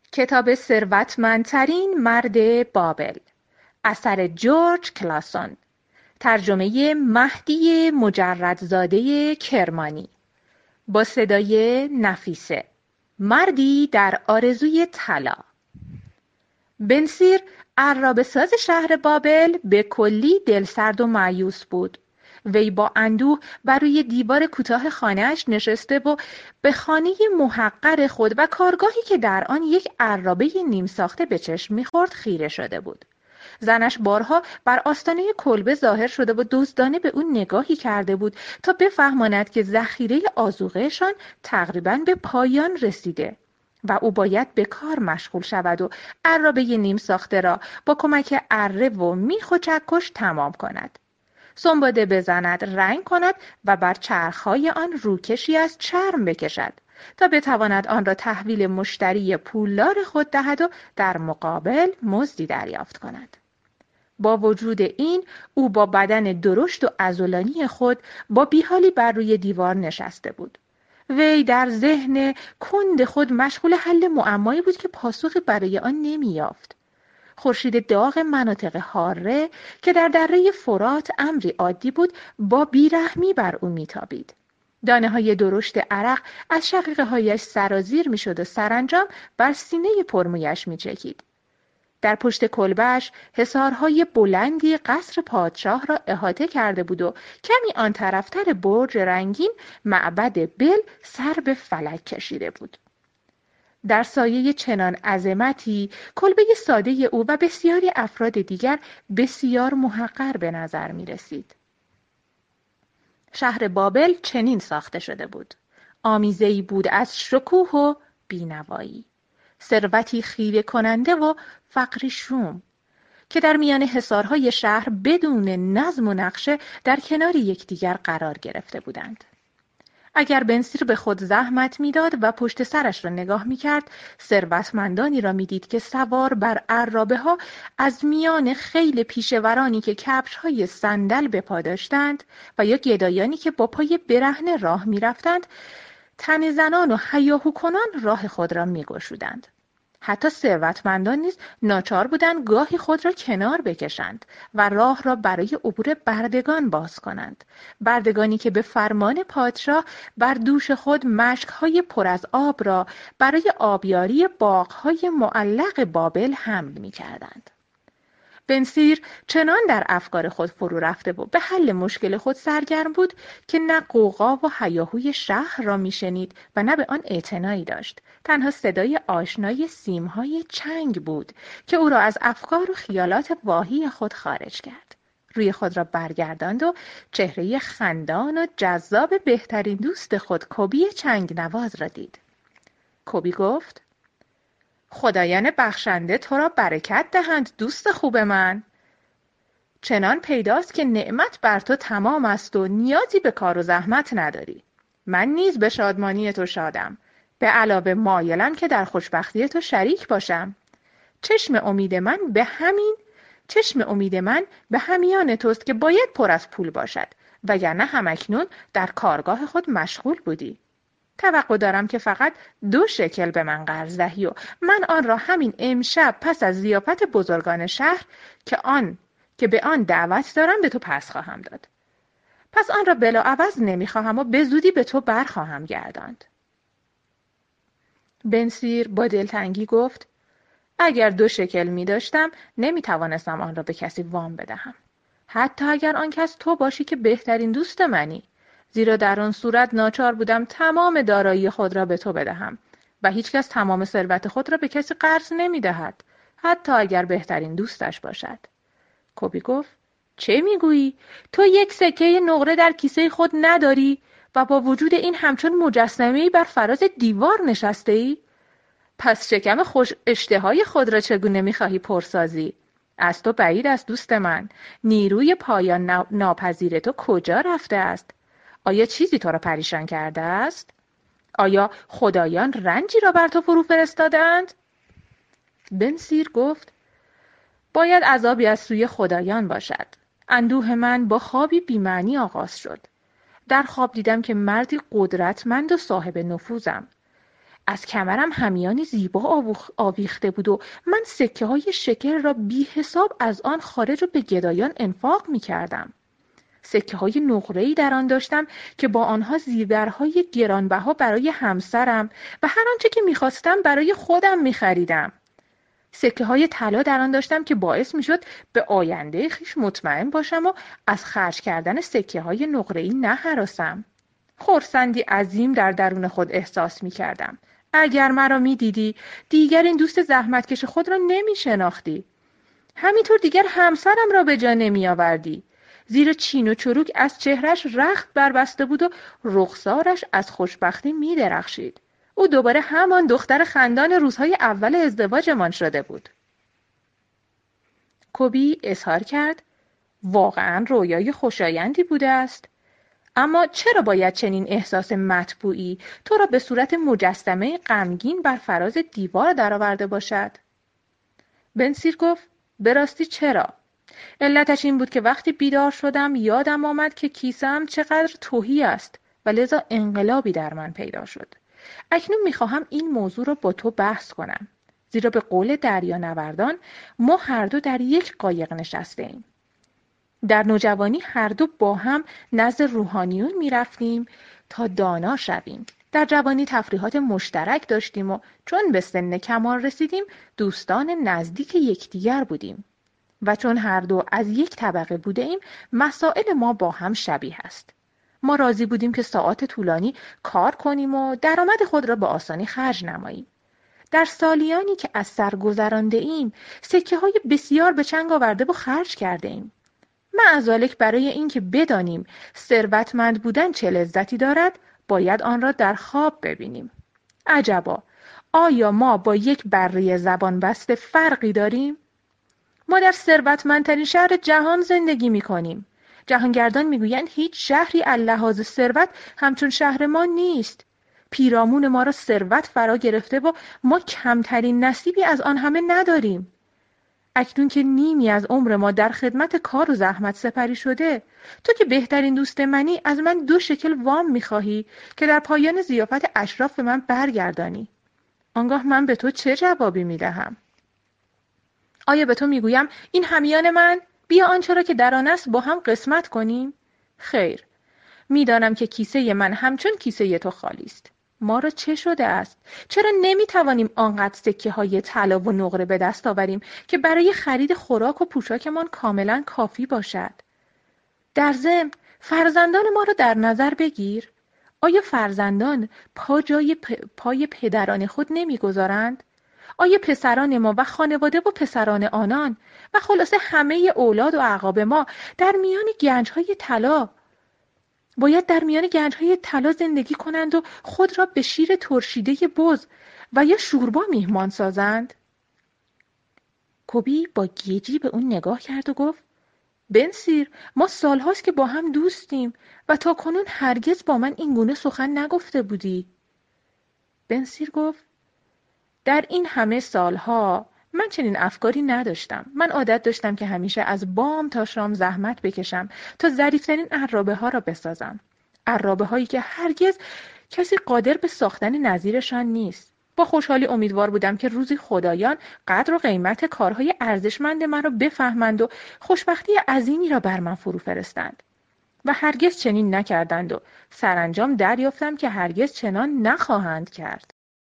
کتاب ثروتمندترین مرد بابل، اثر جورج کلاسون، ترجمه مهدی مجردزاده کرمانی، با صدای نفیسه. مردی در آرزوی طلا. بنسیر عرابه‌ساز شهر بابل به کلی دلسرد و مایوس بود. وی با اندوه بر روی دیوار کوتاه خانه‌اش نشسته و به خانه محقر خود و کارگاهی که در آن یک عرابه نیم ساخته به چشم می‌خورد خیره شده بود. زنش بارها بر آستانه کلبه ظاهر شده و دزدانه به او نگاهی کرده بود تا بفهماند که ذخیره آذوقه‌شان تقریباً به پایان رسیده و او باید به کار مشغول شود و عرابه نیم ساخته را با کمک اره و میخ و چکش تمام کند. سنباده بزند، رنگ کند و بر چرخهای آن روکشی از چرم بکشد تا بتواند آن را تحویل مشتری پولدار خود دهد و در مقابل مزدی دریافت کند. با وجود این، او با بدن درشت و عضلانی خود با بیحالی بر روی دیوار نشسته بود. وی در ذهن کند خود مشغول حل معمایی بود که پاسخی برای آن نمی‌یافت. خورشید داغ مناطق حاره که در دره فرات امری عادی بود با بیرحمی بر او میتابید. دانه‌های درشت عرق از شقیقه‌هایش سرازیر میشد و سرانجام بر سینه پرمویش میچکید. در پشت کلبه‌اش حصارهای بلندی قصر پادشاه را احاطه کرده بود و کمی آن طرفتر برج رنگین معبد بل سر به فلک کشیده بود. در سایه چنان عظمتی کلبه ساده او و بسیاری افراد دیگر بسیار محقر به نظر می رسید. شهر بابل چنین ساخته شده بود. آمیزه‌ای بود از شکوه و بینوایی، ثروتی خیره کننده و فقری شوم که در میان حصارهای شهر بدون نظم و نقشه در کنار یکدیگر قرار گرفته بودند. اگر بنسیر به خود زحمت میداد و پشت سرش را نگاه میکرد، ثروتمندانی را میدید که سوار بر عرابه ها از میان خیل پیشورانی که کفش‌های صندل به پا داشتند و یا گدایانی که با پای برهنه راه میرفتند، تن زنان و هیاهوکنان راه خود را میگشودند. حتی ثروتمندان نیز ناچار بودند گاهی خود را کنار بکشند و راه را برای عبور بردگان باز کنند. بردگانی که به فرمان پادشاه بر دوش خود مشک‌های پر از آب را برای آبیاری باغ‌های معلق بابل حمل می‌کردند. بنسیر چنان در افکار خود فرو رفته و به حل مشکل خود سرگرم بود که نه غوغا و هیاهوی شهر را میشنید و نه به آن اعتنایی داشت. تنها صدای آشنای سیمهای چنگ بود که او را از افکار و خیالات واهی خود خارج کرد. روی خود را برگرداند و چهره خندان و جذاب بهترین دوست خود کوبی چنگ نواز را دید. کوبی گفت: خدایان بخشنده تو را برکت دهند دوست خوب من. چنان پیداست که نعمت بر تو تمام است و نیازی به کار و زحمت نداری. من نیز به شادمانی تو شادم. به علاوه مایلم که در خوشبختی تو شریک باشم. چشم امید من به همیان توست که باید پر از پول باشد، وگرنه همکنون در کارگاه خود مشغول بودی. توقع دارم که فقط 2 شکل به من قرض دهی و من آن را همین امشب پس از ضیافت بزرگان شهر که به آن دعوت دارم به تو پس خواهم داد. پس آن را بلاعوض نمیخواهم و به زودی به تو برخواهم گرداند. بنسیر با دلتنگی گفت: اگر 2 شکل می داشتم نمی توانستم آن را به کسی وام بدهم. حتی اگر آن کس تو باشی که بهترین دوست منی. زیرا در آن صورت ناچار بودم تمام دارایی خود را به تو بدهم و هیچ کس تمام ثروت خود را به کسی قرض نمی دهد، حتی اگر بهترین دوستش باشد. کوبی گفت: چه میگویی؟ تو 1 سکه نقره در کیسه خود نداری و با وجود این همچون مجسمه‌ای بر فراز دیوار نشسته ای؟ پس شکم خوش اشتهای خود را چگونه میخواهی پرسازی؟ از تو بعید است دوست من. نیروی پایان ناپذیر تو کجا رفته است؟ آیا چیزی تو را پریشان کرده است؟ آیا خدایان رنجی را بر تو فرو فرستادند؟ بنسیر گفت: باید عذابی از سوی خدایان باشد. اندوه من با خوابی بی‌معنی آغاز شد. در خواب دیدم که مردی قدرتمند و صاحب نفوذم. از کمرم همیانی زیبا آویخته بود و من سکه های شکر را بی حساب از آن خارج و به گدایان انفاق می کردم. سکه های نقره‌ای در آن داشتم که با آنها زیورهای گرانبها برای همسرم و هر آنچه که می خواستم برای خودم می خریدم. سکه های طلا در آن داشتم که باعث می شد به آینده خویش مطمئن باشم و از خرج کردن سکه های نقره‌ای نهراسم. خرسندی عظیم در درون خود احساس می کردم. اگر مرا می دیدی، دیگر این دوست زحمتکش خود را نمی شناختی. همینطور دیگر همسرم را به جا نمی آوردی. زیرا چین و چروک از چهرش رخت بربسته بود و رخسارش از خوشبختی می درخشید. او دوباره همان دختر خندان روزهای اول ازدواجمان شده بود. کوبی اظهار کرد واقعاً رویای خوشایندی بوده است. اما چرا باید چنین احساس مطبوعی تو را به صورت مجسمه غمگین بر فراز دیوار درآورده باشد؟ بنسیر گفت به راستی چرا؟ علتش این بود که وقتی بیدار شدم یادم آمد که کیسه‌ام چقدر تهی است و لذا انقلابی در من پیدا شد. اکنون میخواهم این موضوع را با تو بحث کنم. زیرا به قول دریانوردان ما هر دو در یک قایق نشسته ایم. در نوجوانی هر دو با هم نزد روحانیون میرفتیم تا دانا شویم. در جوانی تفریحات مشترک داشتیم و چون به سن کمال رسیدیم دوستان نزدیک یکدیگر بودیم. و چون هر دو از یک طبقه بوده ایم مسائل ما با هم شبیه است. ما راضی بودیم که ساعات طولانی کار کنیم و درآمد خود را به آسانی خرج نماییم. در سالیانی که از سر گذرانده ایم سکه های بسیار به چنگ آورده و خرج کرده ایم. معذالک برای اینکه بدانیم ثروتمند بودن چه لذتی دارد باید آن را در خواب ببینیم. عجبا، آیا ما با یک بره زبان بسته فرقی داریم؟ ما در ثروتمندترین شهر جهان زندگی می کنیم. جهانگردان میگویند هیچ شهری اللحاظ ثروت همچون شهر ما نیست. پیرامون ما را ثروت فرا گرفته و ما کمترین نصیبی از آن همه نداریم. اکنون که نیمی از عمر ما در خدمت کار و زحمت سپری شده، تو که بهترین دوست منی از من 2 شکل وام میخواهی که در پایان ضیافت اشراف به من برگردانی. آنگاه من به تو چه جوابی میدهم؟ آیا به تو میگویم این همیان من؟ بیا آنچه را که در آن است با هم قسمت کنیم؟ خیر، میدانم که کیسه من همچون کیسه تو خالی است. ما را چه شده است؟ چرا نمیتوانیم آنقدر سکه های طلا و نقره به دست آوریم که برای خرید خوراک و پوشاکمان کاملا کافی باشد؟ در ضمن فرزندان ما را در نظر بگیر. آیا فرزندان پای پدران خود نمیگذارند؟ آیا پسران ما و خانواده و پسران آنان و خلاصه همه اولاد و اعقاب ما در میان گنج‌های طلا باید در میان گنج‌های طلا زندگی کنند و خود را به شیر ترشیده بز و یا شوربا میهمان سازند؟ کوبی با گیجی به اون نگاه کرد و گفت بنسیر، ما سالهاست که با هم دوستیم و تا کنون هرگز با من این گونه سخن نگفته بودی. بنسیر گفت در این همه سالها من چنین افکاری نداشتم. من عادت داشتم که همیشه از بام تا شام زحمت بکشم تا ظریف‌ترین عرابه ها را بسازم. عرابه هایی که هرگز کسی قادر به ساختن نظیرشان نیست. با خوشحالی امیدوار بودم که روزی خدایان قدر و قیمت کارهای ارزشمند من را بفهمند و خوشبختی عظیمی را بر من فرو فرستند. و هرگز چنین نکردند و سرانجام دریافتم که هرگز چنان نخواهند کرد.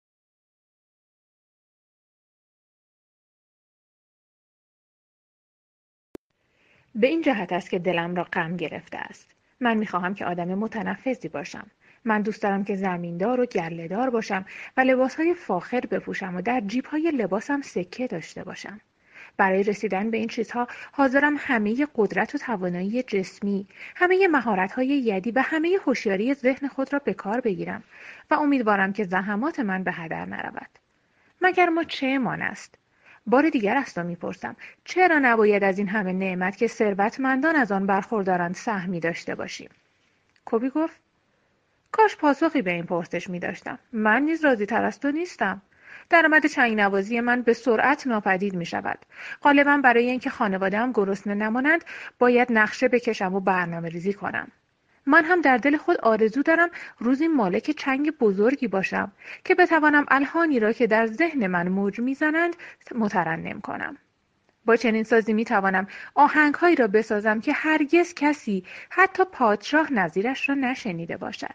به این جهت است که دلم را غم گرفته است. من می‌خواهم که آدم متنفذی باشم. من دوست دارم که زمیندار و گله‌دار باشم و لباسهای فاخر بپوشم و در جیب‌های لباسم سکه داشته باشم. برای رسیدن به این چیزها حاضرم همه قدرت و توانایی جسمی، همه مهارت‌های یدی و همه هوشیاری ذهن خود را به کار بگیرم و امیدوارم که زحمات من به هدر نرود. مگر ما چه مان است؟ بار دیگر از تو میپرسم چرا نباید از این همه نعمت که ثروتمندان از آن برخوردارند سهمی داشته باشیم؟ کوبی گفت کاش پاسخی به این پرسش میداشتم. من نیز راضی تر از تو نیستم. درآمد چنگ نوازی من به سرعت ناپدید می شود. غالبا برای اینکه خانواده‌ام گرسنه نمانند باید نقشه بکشم و برنامه ریزی کنم. من هم در دل خود آرزو دارم روزی مالک چنگ بزرگی باشم که بتوانم الحانی را که در ذهن من موج میزنند مترنم کنم. با چنین سازی میتوانم آهنگهایی را بسازم که هرگز کسی، حتی پادشاه، نظیرش را نشنیده باشد.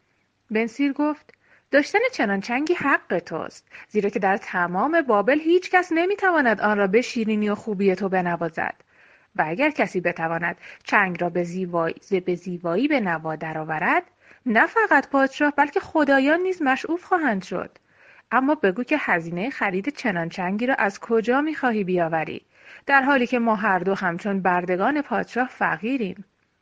بنسیر گفت: داشتن چنان چنگی حق توست، زیرا که در تمام بابل هیچ کس نمیتواند آن را به شیرینی و خوبی تو بنوازد. و اگر کسی بتواند چنگ را به زیبایی به نوا درآورد، نه فقط پادشاه بلکه خدایان نیز مشعوف خواهند شد. اما بگو که هزینه خرید چنان چنگی را از کجا می‌خواهی بیاوری، در حالی که ما هر دو همچون بردگان پادشاه فقیریم.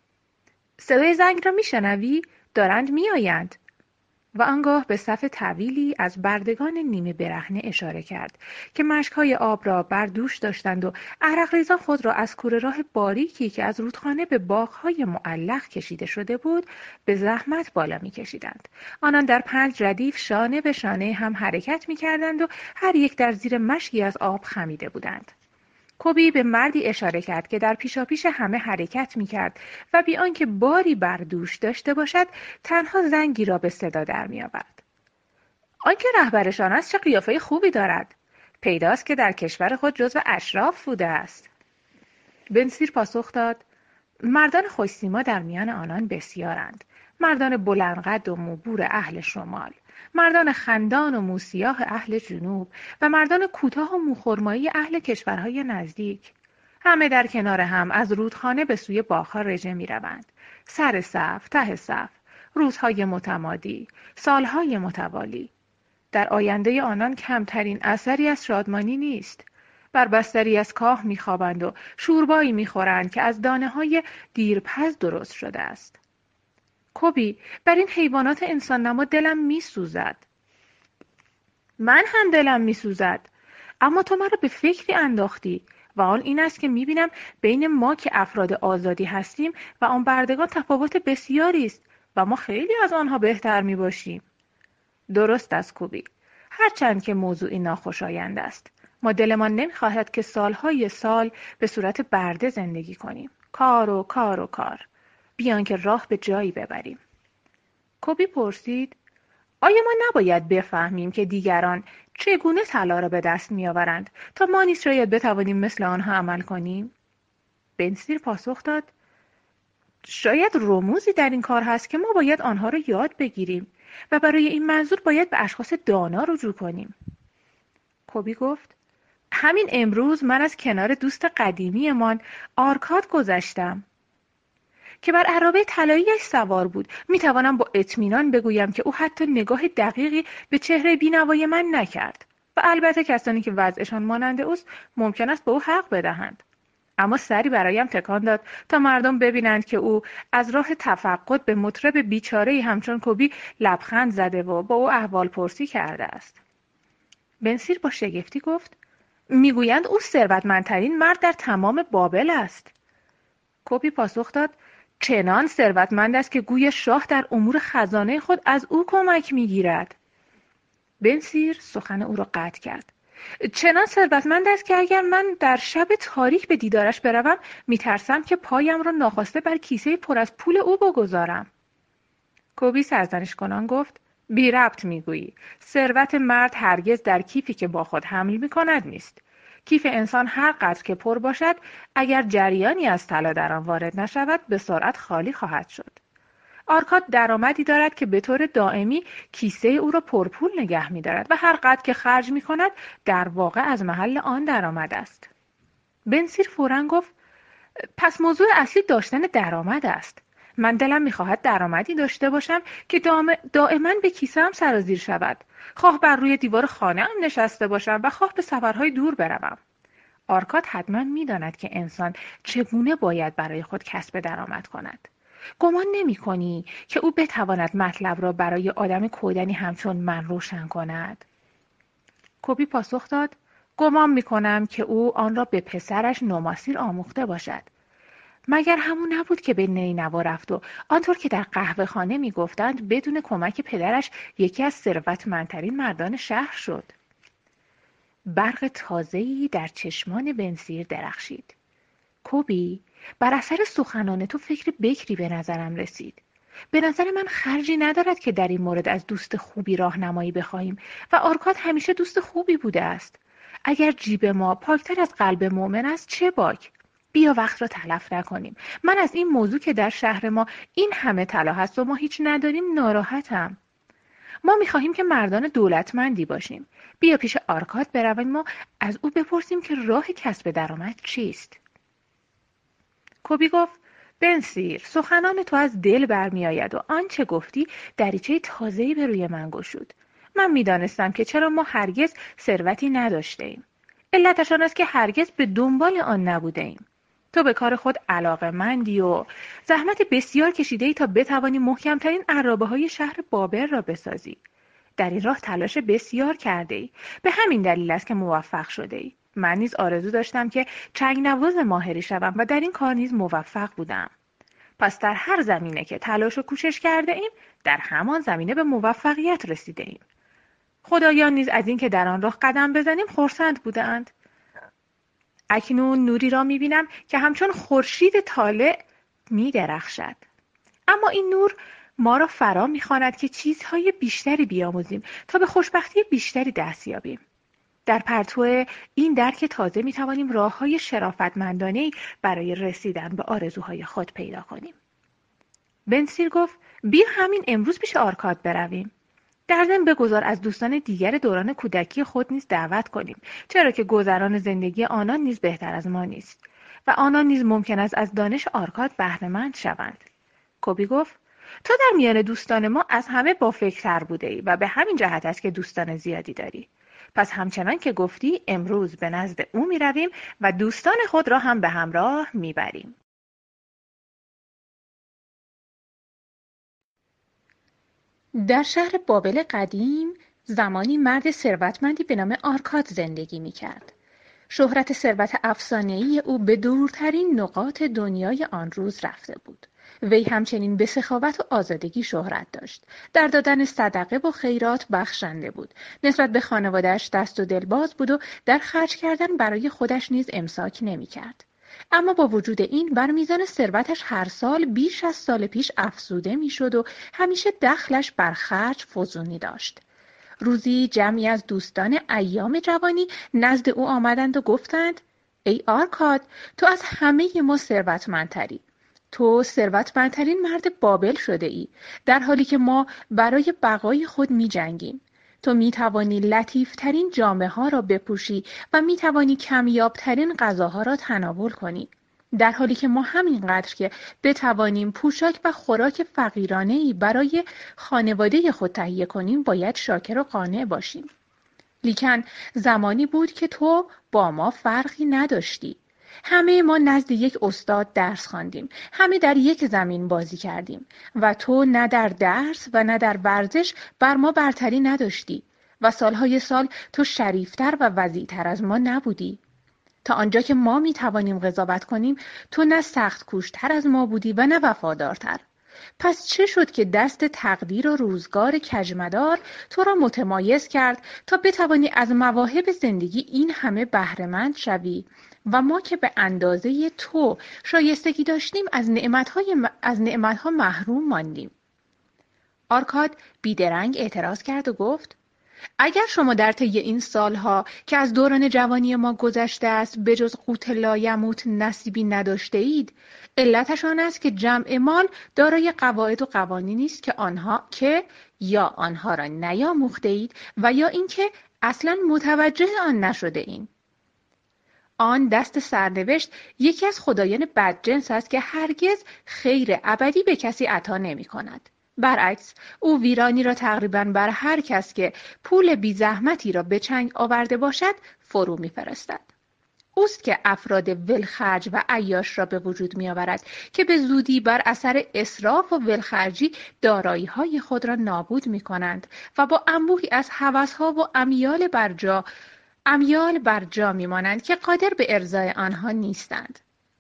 صدای زنگ را میشنوی؟ دارند میآیند. و آنگاه به صف طویلی از بردگان نیمه برهنه اشاره کرد که مشک‌های آب را بر دوش داشتند و عرق‌ریزان خود را از کوره راه باریکی که از رودخانه به باغ‌های معلق کشیده شده بود به زحمت بالا می‌کشیدند. آنان در 5 ردیف شانه به شانه هم حرکت می‌کردند و هر یک در زیر مشکی از آب خمیده بودند. کوبی به مردی اشاره کرد که در پیشاپیش همه حرکت می‌کرد و بی آنکه باری بر دوش داشته باشد تنها زنگی را به صدا در می‌آورد. آنکه رهبرشان است چه قیافه خوبی دارد. پیداست که در کشور خود جزو اشراف بوده است. بنسیر پاسخ داد: مردان خوش‌سیما در میان آنان بسیارند. مردان بلندقد و موبور اهل شمال، مردان خندان و موسیاه اهل جنوب و مردان کوتاه و موخرمایی اهل کشورهای نزدیک. همه در کنار هم از رودخانه به سوی باغ‌ها رژه می‌روند. سر صف، ته صف، روزهای متمادی، سالهای متوالی. در آینده آنان کمترین اثری از شادمانی نیست. بر بستری از کاه می‌خوابند و شوربایی می‌خورند که از دانه‌های دیرپز درست شده است. کوبی، بر این حیوانات انسان نما دلم می‌سوزد. من هم دلم می‌سوزد. اما تو مرا به فکری انداختی و آن این است که می‌بینم بین ما که افراد آزادی هستیم و آن بردگان تفاوت بسیاری است و ما خیلی از آنها بهتر می‌باشیم. درست است کوبی. هرچند که موضوعی ناخوشایند است. ما دلمان نمی‌خواهد که سالهای سال به صورت برده زندگی کنیم. کار و کار و کار. بیان که راه به جایی ببریم. کوبی پرسید: آیا ما نباید بفهمیم که دیگران چگونه طلا را به دست می‌آورند تا ما نیز شاید بتوانیم مثل آنها عمل کنیم؟ بنسیر پاسخ داد: شاید رموزی در این کار هست که ما باید آنها را یاد بگیریم و برای این منظور باید به اشخاص دانا رجوع کنیم. کوبی گفت: همین امروز من از کنار دوست قدیمیمان آرکاد گذشتم که بر عرابه طلایی‌اش سوار بود. میتوانم با اطمینان بگویم که او حتی نگاه دقیقی به چهره بینوای من نکرد و البته کسانی که وضعشان مانند اوست ممکن است به او حق بدهند. اما سری برایم تکان داد تا مردم ببینند که او از راه تفقد به مطرب بیچاره‌ای همچون کوبی لبخند زده و با او احوال پرسی کرده است. بنسیر با شگفتی گفت: میگویند او ثروتمندترین مرد در تمام بابل است. کوبی پاسخ داد: چنان ثروتمند است که گویا شاه در امور خزانه خود از او کمک میگیرد. بنسیر سخن او را قطع کرد: چنان ثروتمند است که اگر من در شب تاریک به دیدارش بروم میترسم که پایم را ناخواسته بر کیسه پر از پول او بگذارم. کوبی سرزنش کنان گفت: بی ربط میگویی. ثروت مرد هرگز در کیفی که با خود حمل میکند نیست. کیف انسان هر قدر که پر باشد اگر جریانی از طلا در آن وارد نشود به سرعت خالی خواهد شد. آرکاد درآمدی دارد که به طور دائمی کیسه او را پرپول نگه می‌دارد و هر قدر که خرج می‌کند در واقع از محل آن درآمد است. بنسیر فوراً گفت: پس موضوع اصلی داشتن درآمد است. من دلم می‌خواهد درآمدی داشته باشم که دائما به کیسه‌ام سرازیر شود. خواه بر روی دیوار خانه‌ام نشسته باشم و خواه به سفرهای دور بروم. آرکاد حتما می‌داند که انسان چگونه باید برای خود کسب درآمد کند. گمان نمی‌کنی که او بتواند مطلب را برای آدم کودنی همچون من روشن کند؟ کوبی پاسخ داد: گمان می‌کنم که او آن را به پسرش نوماسیر آموخته باشد. مگر همون نبود که به نینوا رفت و آنطور که در قهوه خانه می‌گفتند بدون کمک پدرش یکی از ثروتمندترین مردان شهر شد. برق تازه‌ای در چشمان بنسیر درخشید. کوبی، بر اثر سخنان تو فکر بکری به نظرم رسید. به نظر من خرجی ندارد که در این مورد از دوست خوبی راهنمایی بخواهیم و آرکاد همیشه دوست خوبی بوده است. اگر جیب ما پاکتر از قلب مؤمن است چه باک؟ بیا وقت را تلف نکنیم. من از این موضوع که در شهر ما این همه طلا هست و ما هیچ نداریم ناراحتم. ما می‌خواهیم که مردان دولتمندی باشیم. بیا پیش آرکاد برویم و از او بپرسیم که راه کسب درآمد چیست. کوبی گفت: بنسیر، سخنان تو از دل برمی‌آید و آنچه گفتی دریچه تازه‌ای به روی من گشود. من می‌دانستم که چرا ما هرگز ثروتی نداشتیم. علتش آن است که هرگز به دنبال آن نبودیم. تو به کار خود علاقه‌مندی و زحمت بسیار کشیده‌ای تا بتوانی محکم‌ترین عرابه‌های شهر بابل را بسازی. در این راه تلاش بسیار کرده‌ای. به همین دلیل است که موفق شده‌ای. من نیز آرزو داشتم که چنگ‌نواز ماهری شوم و در این کار نیز موفق بودم. پس در هر زمینه که تلاش و کوشش کرده ایم، در همان زمینه به موفقیت رسیده ایم. خدایان نیز از این که در آن راه قدم بزنیم خرسند بودند. اکنون نوری را می‌بینم که همچون خورشید طالع می‌درخشد. اما این نور ما را فرا می‌خواند که چیزهای بیشتری بیاموزیم تا به خوشبختی بیشتری دست یابیم. در پرتو این درک تازه می‌توانیم راه‌های شرافتمندانه‌ای برای رسیدن به آرزوهای خود پیدا کنیم. بنسیر گفت: بیا همین امروز پیش آرکاد برویم. در ضمن بگذار از دوستان دیگر دوران کودکی خود نیز دعوت کنیم، چرا که گذران زندگی آنان نیز بهتر از ما نیست و آنان نیز ممکن است از دانش آرکاد بهره‌مند شوند. کوبی گفت: تو در میان دوستان ما از همه با فکرتر بوده‌ای و به همین جهت است که دوستان زیادی داری. پس همچنان که گفتی امروز به نزد او می رویم و دوستان خود را هم به همراه می بریم. در شهر بابل قدیم زمانی مرد ثروتمندی به نام آرکاد زندگی می کرد. شهرت ثروت افسانه‌ای او به دورترین نقاط دنیای آن روز رفته بود. وی همچنین به سخاوت و آزادگی شهرت داشت. در دادن صدقه و خیرات بخشنده بود. نسبت به خانواده‌اش دست و دلباز بود و در خرج کردن برای خودش نیز امساک نمی‌کرد. اما با وجود این بر میزان ثروتش هر سال بیش از سال پیش افزوده میشد و همیشه دخلش بر خرج فزونی داشت. روزی جمعی از دوستان ایام جوانی نزد او آمدند و گفتند: ای آرکاد، تو از همه ما ثروتمندتری. تو ثروتمندترین مرد بابل شده ای، در حالی که ما برای بقای خود می جنگیم. تو می توانی لطیفترین جامه ها را بپوشی و می توانی کمیابترین غذاها را تناول کنی، در حالی که ما همینقدر که بتوانیم پوشاک و خوراک فقیرانه‌ای برای خانواده خود تهیه کنیم باید شاکر و قانع باشیم. لیکن زمانی بود که تو با ما فرقی نداشتی. همه ما نزد یک استاد درس خواندیم. همه در یک زمین بازی کردیم و تو نه در درس و نه در ورزش بر ما برتری نداشتی و سالهای سال تو شریفتر و وضیع‌تر از ما نبودی. تا آنجا که ما می توانیم قضاوت کنیم تو نه سخت کوشتر از ما بودی و نه وفادارتر. پس چه شد که دست تقدیر و روزگار کژمدار تو را متمایز کرد تا بتوانی از مواهب زندگی این همه بهره‌مند شوی و ما که به اندازه تو شایستگی داشتیم از نعمتها محروم ماندیم؟ آرکاد بیدرنگ اعتراض کرد و گفت: اگر شما در طی این سالها که از دوران جوانی ما گذشته است به جز قوت لایموت نصیبی نداشته اید، علتش آن است که جمع مال دارای قواعد و قوانینی است که یا آنها را نیاموخته اید و یا اینکه اصلاً متوجه آن نشده اید. آن دست سرنوشت یکی از خدایان بدجنس است که هرگز خیر ابدی به کسی عطا نمی کند. برعکس او ویرانی را تقریباً بر هر کس که پول بی زحمتی را به چنگ آورده باشد فرو می‌فرستد. اوست که افراد ولخرج و عیاش را به وجود می‌آورد که به زودی بر اثر اسراف و ولخرجی دارایی‌های خود را نابود می‌کنند و با انبوهی از هوس‌ها و امیال بر جا می‌مانند که قادر به ارضای آنها نیستند.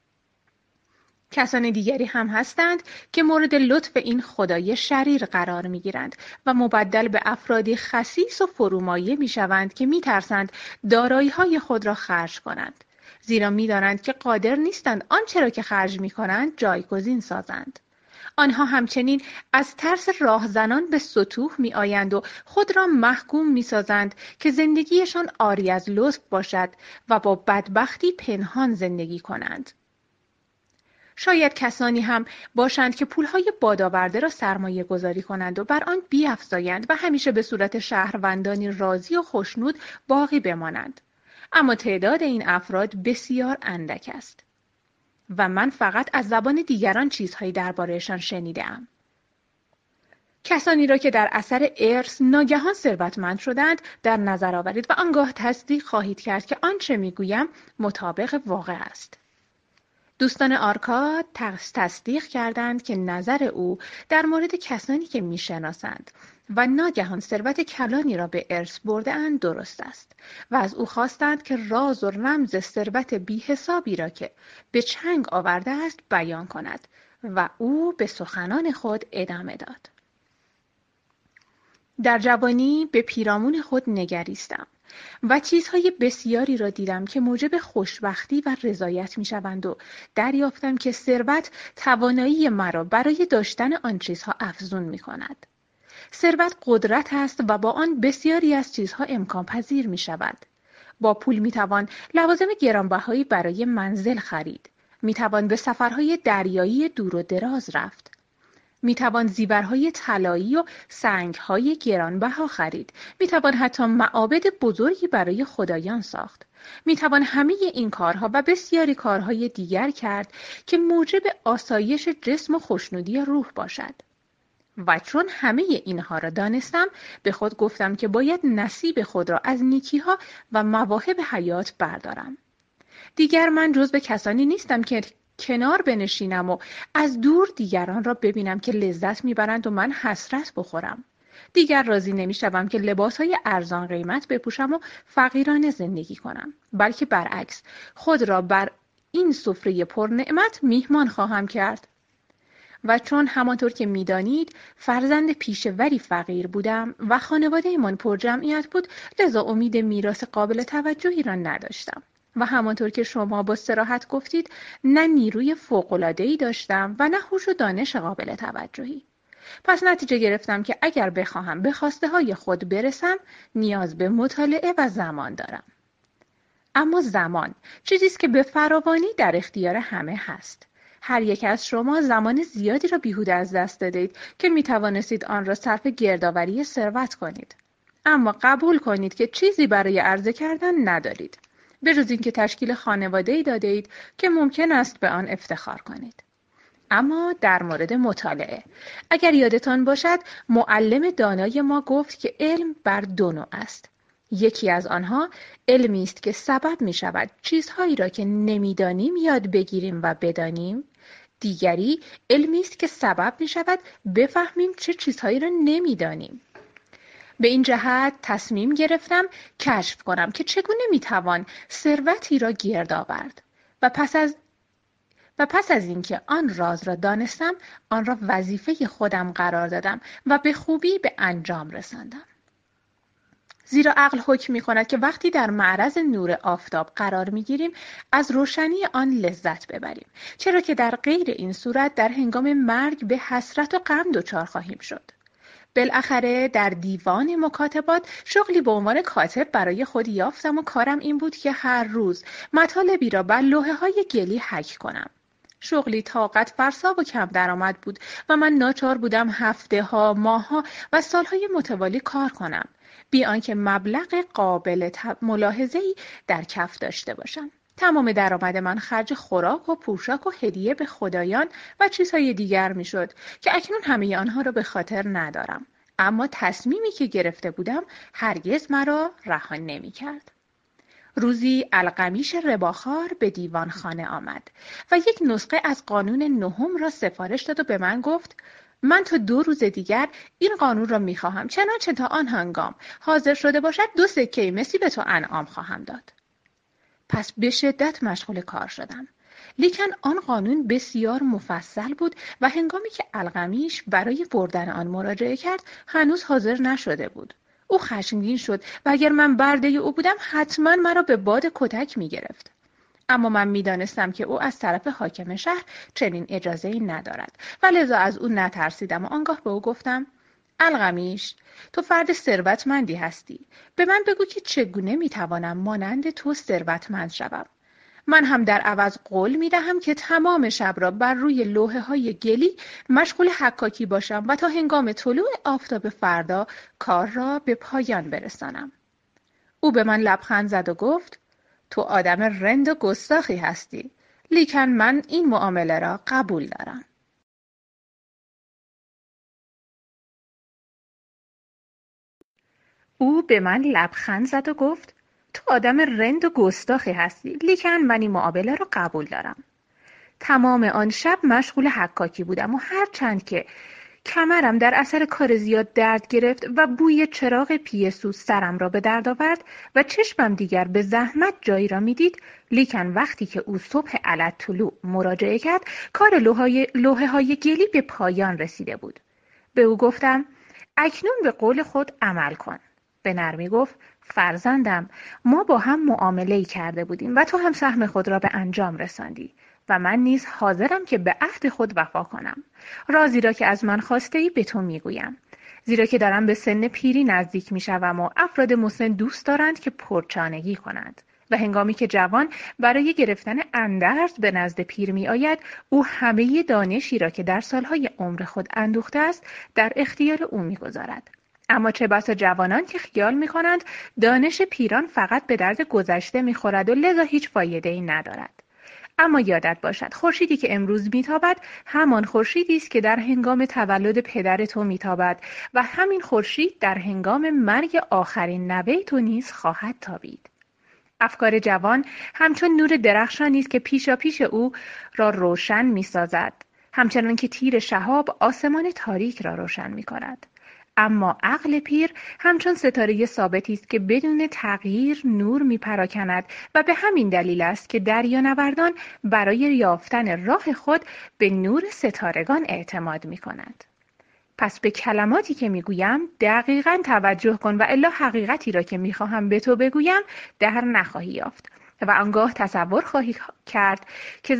کسان دیگری هم هستند که مورد لطف این خدای شریر قرار می‌گیرند و مبدل به افرادی خسیس و فرومایه می‌شوند که می‌ترسند دارایی‌های خود را خرج کنند، زیرا می‌دانند که قادر نیستند آنچه را که خرج می‌کنند جایگزین سازند. آنها همچنین از ترس راهزنان به سطوح می آیند و خود را محکوم می سازند که زندگیشان عاری از لطف باشد و با بدبختی پنهان زندگی کنند. شاید کسانی هم باشند که پولهای بادآورده را سرمایه گذاری کنند و بر آن بیفزایند و همیشه به صورت شهروندانی راضی و خوشنود باقی بمانند. اما تعداد این افراد بسیار اندک است. و من فقط از زبان دیگران چیزهایی درباره‌شان شنیده‌ام. کسانی را که در اثر ارث ناگهان ثروتمند شدند در نظر آورید و آنگاه تصدیق خواهید کرد که آنچه میگویم مطابق واقع است. دوستان آرکاد تصدیق کردند که نظر او در مورد کسانی که میشناسند و ناگهان ثروت کلانی را به ارث برده‌اند درست است و از او خواستند که راز و رمز ثروت بی‌حسابی را که به چنگ آورده است بیان کند و او به سخنان خود ادامه داد. در جوانی به پیرامون خود نگریستم و چیزهای بسیاری را دیدم که موجب خوشبختی و رضایت می‌شوند و دریافتم که ثروت توانایی مرا برای داشتن آن چیزها افزون می‌کند. ثروت قدرت است و با آن بسیاری از چیزها امکان پذیر می‌شود. با پول می‌توان لوازم گرانبهایی برای منزل خرید. می‌توان به سفرهای دریایی دور و دراز رفت. میتوان زیورهای طلایی و سنگهای گرانبها خرید. میتوان حتی معابد بزرگی برای خدایان ساخت. میتوان همه این کارها و بسیاری کارهای دیگر کرد که موجب آسایش جسم و خوشنودی روح باشد. و چون همه اینها را دانستم به خود گفتم که باید نصیب خود را از نیکیها و مواهب حیات بردارم. دیگر من جزو کسانی نیستم که کنار بنشینم و از دور دیگران را ببینم که لذت میبرند و من حسرت بخورم. دیگر راضی نمیشوم که لباسهای ارزان قیمت بپوشم و فقیرانه زندگی کنم، بلکه برعکس خود را بر این سفره پرنعمت میهمان خواهم کرد. و چون همانطور که میدانید فرزند پیشه‌وری فقیر بودم و خانواده من پر جمعیت بود، لذا امید میراث قابل توجهی را نداشتم. و همانطور که شما با صراحت گفتید نه نیروی فوق‌العاده‌ای داشتم و نه هوش و دانش قابل توجهی. پس نتیجه گرفتم که اگر بخواهم به خواسته های خود برسم نیاز به مطالعه و زمان دارم. اما زمان چیزی است که به فراوانی در اختیار همه هست. هر یک از شما زمان زیادی را بیهوده از دست دادید که می توانستید آن را صرف گردآوری ثروت کنید. اما قبول کنید که چیزی برای عرضه کردن ندارید. به جز اینکه تشکیل خانواده‌ای داده اید که ممکن است به آن افتخار کنید. اما در مورد مطالعه، اگر یادتان باشد معلم دانای ما گفت که علم بر دو نوع است. یکی از آنها علمی است که سبب می شود چیزهایی را که نمیدانیم یاد بگیریم و بدانیم. دیگری علمی است که سبب می شود بفهمیم چه چیزهایی را نمیدانیم. به این جهت تصمیم گرفتم کشف کنم که چگونه میتوان ثروتی را گرد آورد و پس از اینکه آن راز را دانستم آن را وظیفه خودم قرار دادم و به خوبی به انجام رساندم. زیرا عقل حکم می‌کند که وقتی در معرض نور آفتاب قرار می‌گیریم از روشنی آن لذت ببریم، چرا که در غیر این صورت در هنگام مرگ به حسرت و غم دچار خواهیم شد. بالاخره در دیوان مکاتبات شغلی به عنوان کاتب برای خود یافتم و کارم این بود که هر روز مطالبی را بر لوحه‌های گلی حک کنم. شغلی طاقت فرسا و کم درآمد بود و من ناچار بودم هفته‌ها، ماه‌ها و سال‌های متوالی کار کنم، بی آنکه مبلغ قابل ملاحظه‌ای در کف داشته باشم. تمام درآمد من خرج خوراک و پوشاک و هدیه به خدایان و چیزهای دیگر میشد که اکنون همه آنها را به خاطر ندارم. اما تصمیمی که گرفته بودم هرگز مرا رها نمی‌کرد. روزی القمیش رباخوار به دیوان خانه آمد و یک نسخه از قانون نهم را سفارش داد و به من گفت من تا 2 روز دیگر این قانون را می‌خواهم، چنانچه تا آن هنگام حاضر شده باشد 2 سکه مسی به تو انعام خواهم داد. پس به شدت مشغول کار شدم. لیکن آن قانون بسیار مفصل بود و هنگامی که القمیش برای بردن آن مراجعه کرد هنوز حاضر نشده بود. او خشمگین شد و اگر من برده او بودم حتما مرا به باد کتک می گرفت. اما من می‌دانستم که او از طرف حاکم شهر چنین اجازه‌ای ندارد و لذا از او نترسیدم و آنگاه به او گفتم: القمیش، تو فرد ثروتمندی هستی. به من بگو که چگونه میتوانم مانند تو ثروتمند شوم. من هم در عوض قول میدهم که تمام شب را بر روی لوحه‌های گلی مشغول حکاکی باشم و تا هنگام طلوع آفتاب فردا کار را به پایان برسانم. او به من لبخند زد و گفت: تو آدم رند و گستاخی هستی، لیکن من این معامله را قبول دارم. او به من لبخند زد و گفت: تو آدم رند و گستاخی هستی، لیکن من این معامله را قبول دارم. تمام آن شب مشغول حکاکی بودم و هرچند که کمرم در اثر کار زیاد درد گرفت و بوی چراغ پیه‌سوز سرم را به درد آورد و چشمم دیگر به زحمت جایی را میدید، لیکن وقتی که او صبح علت‌طلوع مراجعه کرد، کار لوحه‌های گلی به پایان رسیده بود. به او گفتم: اکنون به قول خود عمل کن. به نرمی گفت: فرزندم، ما با هم معامله‌ای کرده بودیم و تو هم سهم خود را به انجام رساندی و من نیز حاضرم که به عهد خود وفا کنم. رازی را که از من خواسته‌ای به تو میگویم، زیرا که دارم به سن پیری نزدیک میشوم و افراد مسن دوست دارند که پرچانگی کنند و هنگامی که جوان برای گرفتن اندرز به نزد پیر می آید، او همه دانشی را که در سالهای عمر خود اندوخته است در اختیار او میگذارد. اما چه بسا جوانان که خیال می‌کنند دانش پیران فقط به درد گذشته می‌خورد و لذا هیچ فایده‌ای ندارد. اما یادت باشد خورشیدی که امروز میتابد همان خورشیدی است که در هنگام تولد پدر تو میتابد و همین خورشید در هنگام مرگ آخرین نوه تو نیز خواهد تابید. افکار جوان همچون نور درخشانی است که پیشاپیش او را روشن میسازد، همچنان که تیر شهاب آسمان تاریک را روشن میکند. اما عقل پیر همچون ستاره ثابتی است که بدون تغییر نور میپراکند و به همین دلیل است که دریانوردان برای یافتن راه خود به نور ستارگان اعتماد میکنند. پس به کلماتی که میگویم دقیقاً توجه کن و الا حقیقتی را که میخواهم به تو بگویم در نخواهی یافت و آنگاه تصور خواهی کرد که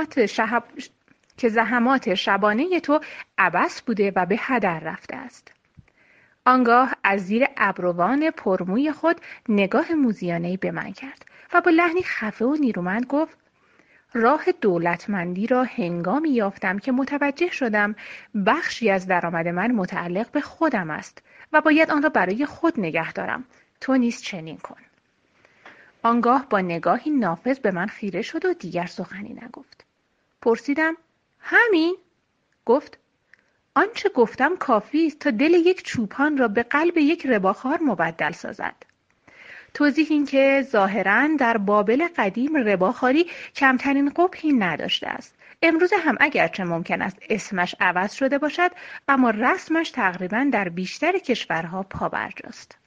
زحمات شبانه تو عبث بوده و به هدر رفته است. آنگاه از زیر ابروان پرموی خود نگاه موذیانه‌ای به من کرد و با لحنی خفه و نیرومند گفت: راه دولتمندی را هنگامی یافتم که متوجه شدم بخشی از درآمد من متعلق به خودم است و باید آن را برای خود نگه دارم. تو نیز چنین کن. آنگاه با نگاهی نافذ به من خیره شد و دیگر سخنی نگفت. پرسیدم: همین؟ گفت: آنچه گفتم کافی است تا دل یک چوپان را به قلب یک رباخوار مبدل سازد. توضیح این که ظاهراً در بابل قدیم رباخواری کمترین قبحی نداشته است. امروز هم اگرچه ممکن است اسمش عوض شده باشد، اما رسمش تقریباً در بیشتر کشورها پابرجاست.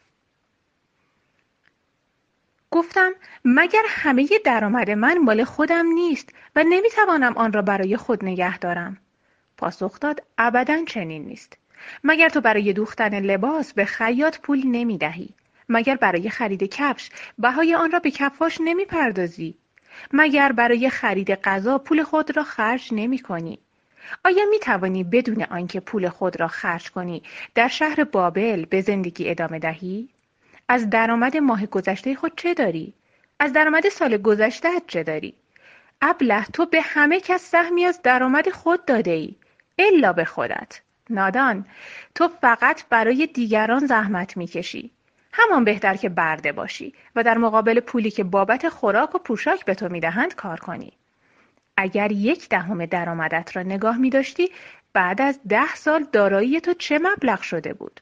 گفتم: مگر همه درآمد من مال خودم نیست و نمیتوانم آن را برای خود نگه دارم؟ پاسخ داد: ابداً چنین نیست. مگر تو برای دوختن لباس به خیاط پول نمی دهی؟ مگر برای خرید کفش بهای آن را به کفاش نمی پردازی؟ مگر برای خرید غذا پول خود را خرج نمی کنی؟ آیا می توانی بدون آنکه پول خود را خرج کنی در شهر بابل به زندگی ادامه دهی؟ از درآمد ماه گذشته خود چه داری؟ از درآمد سال گذشته چه داری؟ ابله، تو به همه کس سهمی از درآمد خود داده ای، الا به خودت. نادان، تو فقط برای دیگران زحمت میکشی. همان بهتر که برده باشی و در مقابل پولی که بابت خوراک و پوشاک به تو میدهند کار کنی. اگر 1/10 درآمدت را نگاه میداشتی، بعد از 10 سال دارایی تو چه مبلغ شده بود؟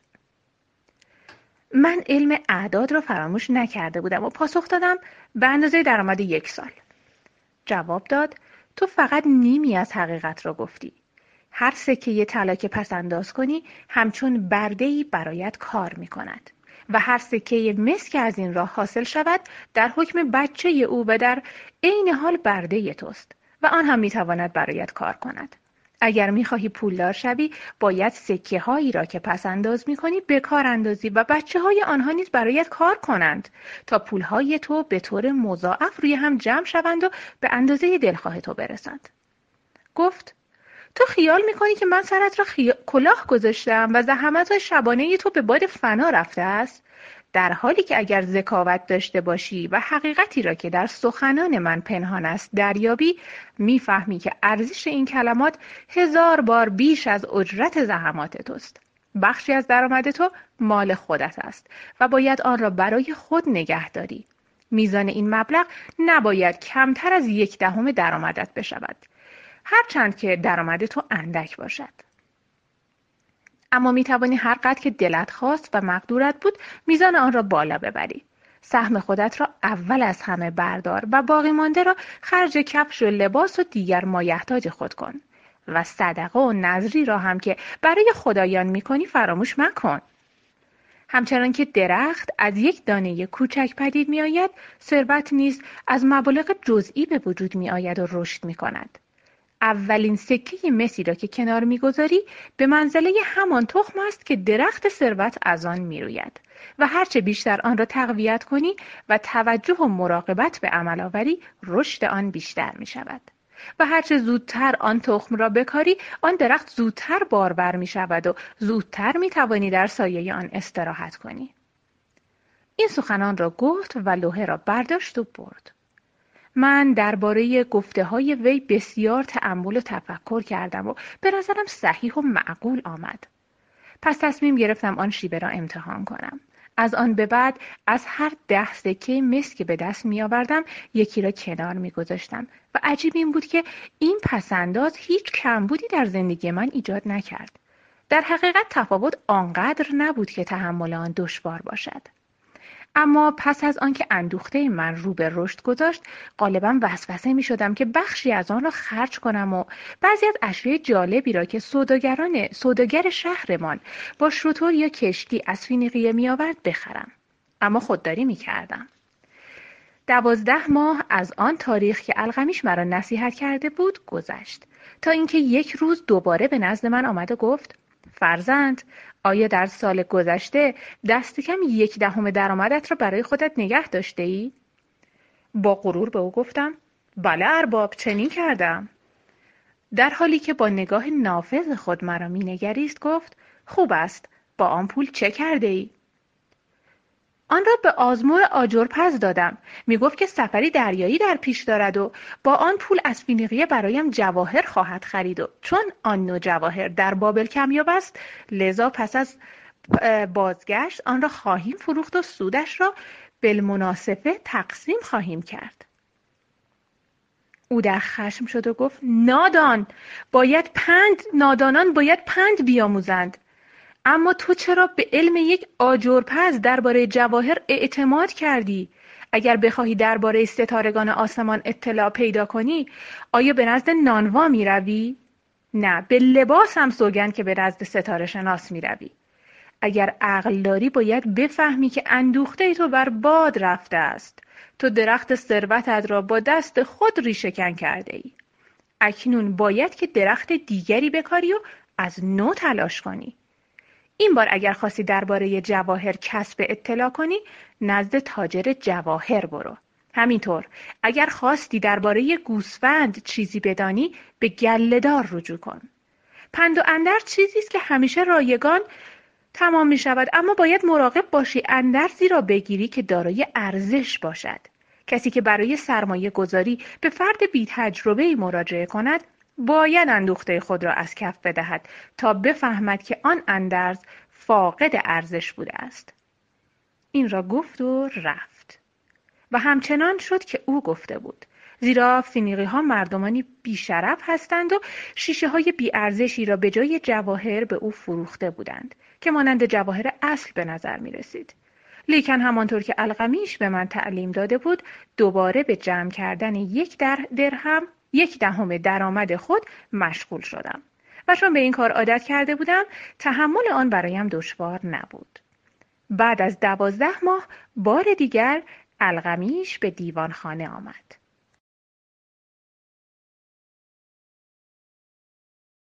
من علم اعداد را فراموش نکرده بودم و پاسخ دادم: به اندازه درآمد 1 سال. جواب داد: تو فقط نیمی از حقیقت را گفتی. هر سکه طلا که پس انداز کنی همچون برده‌ای برایت کار می کند و هر سکه مس که از این راه حاصل شود در حکم بچه او و در عین حال برده توست و آن هم می تواند برایت کار کند. اگر میخواهی پولدار شوی باید سکه هایی را که پس انداز میکنی به کار اندازی و بچه های آنها نیز برایت کار کنند تا پولهای تو به طور مضاعف روی هم جمع شوند و به اندازه دلخواه تو برسند. گفت تو خیال میکنی که من سرت را کلاه گذاشتم و زحمت شبانه تو به باد فنا رفته است؟ در حالی که اگر ذکاوت داشته باشی و حقیقتی را که در سخنان من پنهان است دریابی، میفهمی که ارزش این کلمات 1000 بار بیش از اجرت زحمات توست. بخشی از درآمد تو مال خودت است و باید آن را برای خود نگه داری. میزان این مبلغ نباید کمتر از 1/10 درآمدت بشود، هرچند که درآمد تو اندک باشد. اما می توانی هر قدر که دلت خواست و مقدورت بود میزان آن را بالا ببری. سهم خودت را اول از همه بردار و باقی مانده را خرج کفش و لباس و دیگر مایحتاج خود کن و صدقه و نذری را هم که برای خدایان میکنی فراموش مکن. همچنان که درخت از یک دانه کوچک پدید می آید، ثروت نیز از مبالغ جزئی به وجود می آید و رشد می کند. اولین سکه مسی را که کنار می‌گذاری به منزله همان تخم است که درخت ثروت از آن می‌روید و هرچه بیشتر آن را تقویت کنی و توجه و مراقبت به عمل آوری، رشد آن بیشتر می‌شود و هرچه زودتر آن تخم را بکاری، آن درخت زودتر بارور می‌شود و زودتر می‌توانی در سایه آن استراحت کنی. این سخنان را گفت و لوحه را برداشت و برد. من درباره گفته‌های وی بسیار تأمل و تفکر کردم و به نظرم صحیح و معقول آمد. پس تصمیم گرفتم آن شیوه را امتحان کنم. از آن به بعد از هر 10 سکه مس که به دست می آوردم یکی را کنار می گذاشتم و عجیب این بود که این پسنداز هیچ کمبودی در زندگی من ایجاد نکرد. در حقیقت تفاوت آنقدر نبود که تحمل آن دشوار باشد. اما پس از آنکه اندوخته من رو به رشد گذاشت، غالباً وسوسه می شدم که بخشی از آن را خرج کنم و بعضی از اشیاء جالبی را که سوداگر شهرمان با شتر یا کشتی از فینیقیه می آورد بخرم. اما خودداری می کردم. 12 ماه از آن تاریخ که القمیش مرا نصیحت کرده بود گذشت تا اینکه یک روز دوباره به نزد من آمد و گفت: فرزند، آیا در سال گذشته دست کم 1/10 درآمدت را برای خودت نگه داشته ای؟ با غرور به او گفتم: بله ارباب، چنین کردم. در حالی که با نگاه نافذ خود مرا می نگریست گفت: خوب است، با آن پول چه کرده ای؟ آن را به آزمور آجرپز دادم. می گفت که سفری دریایی در پیش دارد و با آن پول از فینیقیه برایم جواهر خواهد خرید و چون آن نوع جواهر در بابل کمیاب است، لذا پس از بازگشت آن را خواهیم فروخت و سودش را بالمناسبه تقسیم خواهیم کرد. او در خشم شد و گفت: نادانان باید پند بیاموزند. اما تو چرا به علم یک آجرپز درباره جواهر اعتماد کردی؟ اگر بخواهی درباره ستارگان آسمان اطلاع پیدا کنی، آیا به نزد نانوا می روی؟ نه، به لباس هم سوگند که به نزد ستاره شناس می روی. اگر عقل داری باید بفهمی که اندوخته تو بر باد رفته است. تو درخت ثروتت را با دست خود ریشه کن کرده ای. اکنون باید که درخت دیگری بکاری و از نو تلاش کنی. این بار اگر خواستی درباره جواهر کسب اطلاع کنی، نزد تاجر جواهر برو. همینطور اگر خواستی درباره گوسفند چیزی بدانی، به گله‌دار رجوع کن. پند و اندرز چیزی است که همیشه رایگان تمام می شود، اما باید مراقب باشی اندرزی را بگیری که دارای ارزش باشد. کسی که برای سرمایه گذاری به فرد بی تجربه‌ای مراجعه کند، باید اندوخته خود را از کف بدهد تا بفهمد که آن اندرز فاقد ارزش بوده است. این را گفت و رفت. و همچنان شد که او گفته بود، زیرا فینیقی ها مردمانی بیشرف هستند و شیشه های بی ارزشی را به جای جواهر به او فروخته بودند که مانند جواهر اصل به نظر می رسید. لیکن همانطور که القمیش به من تعلیم داده بود، دوباره به جمع کردن 1/10 درآمد خود مشغول شدم و چون به این کار عادت کرده بودم، تحمل آن برایم دشوار نبود. بعد از 12 ماه بار دیگر القمیش به دیوانخانه آمد.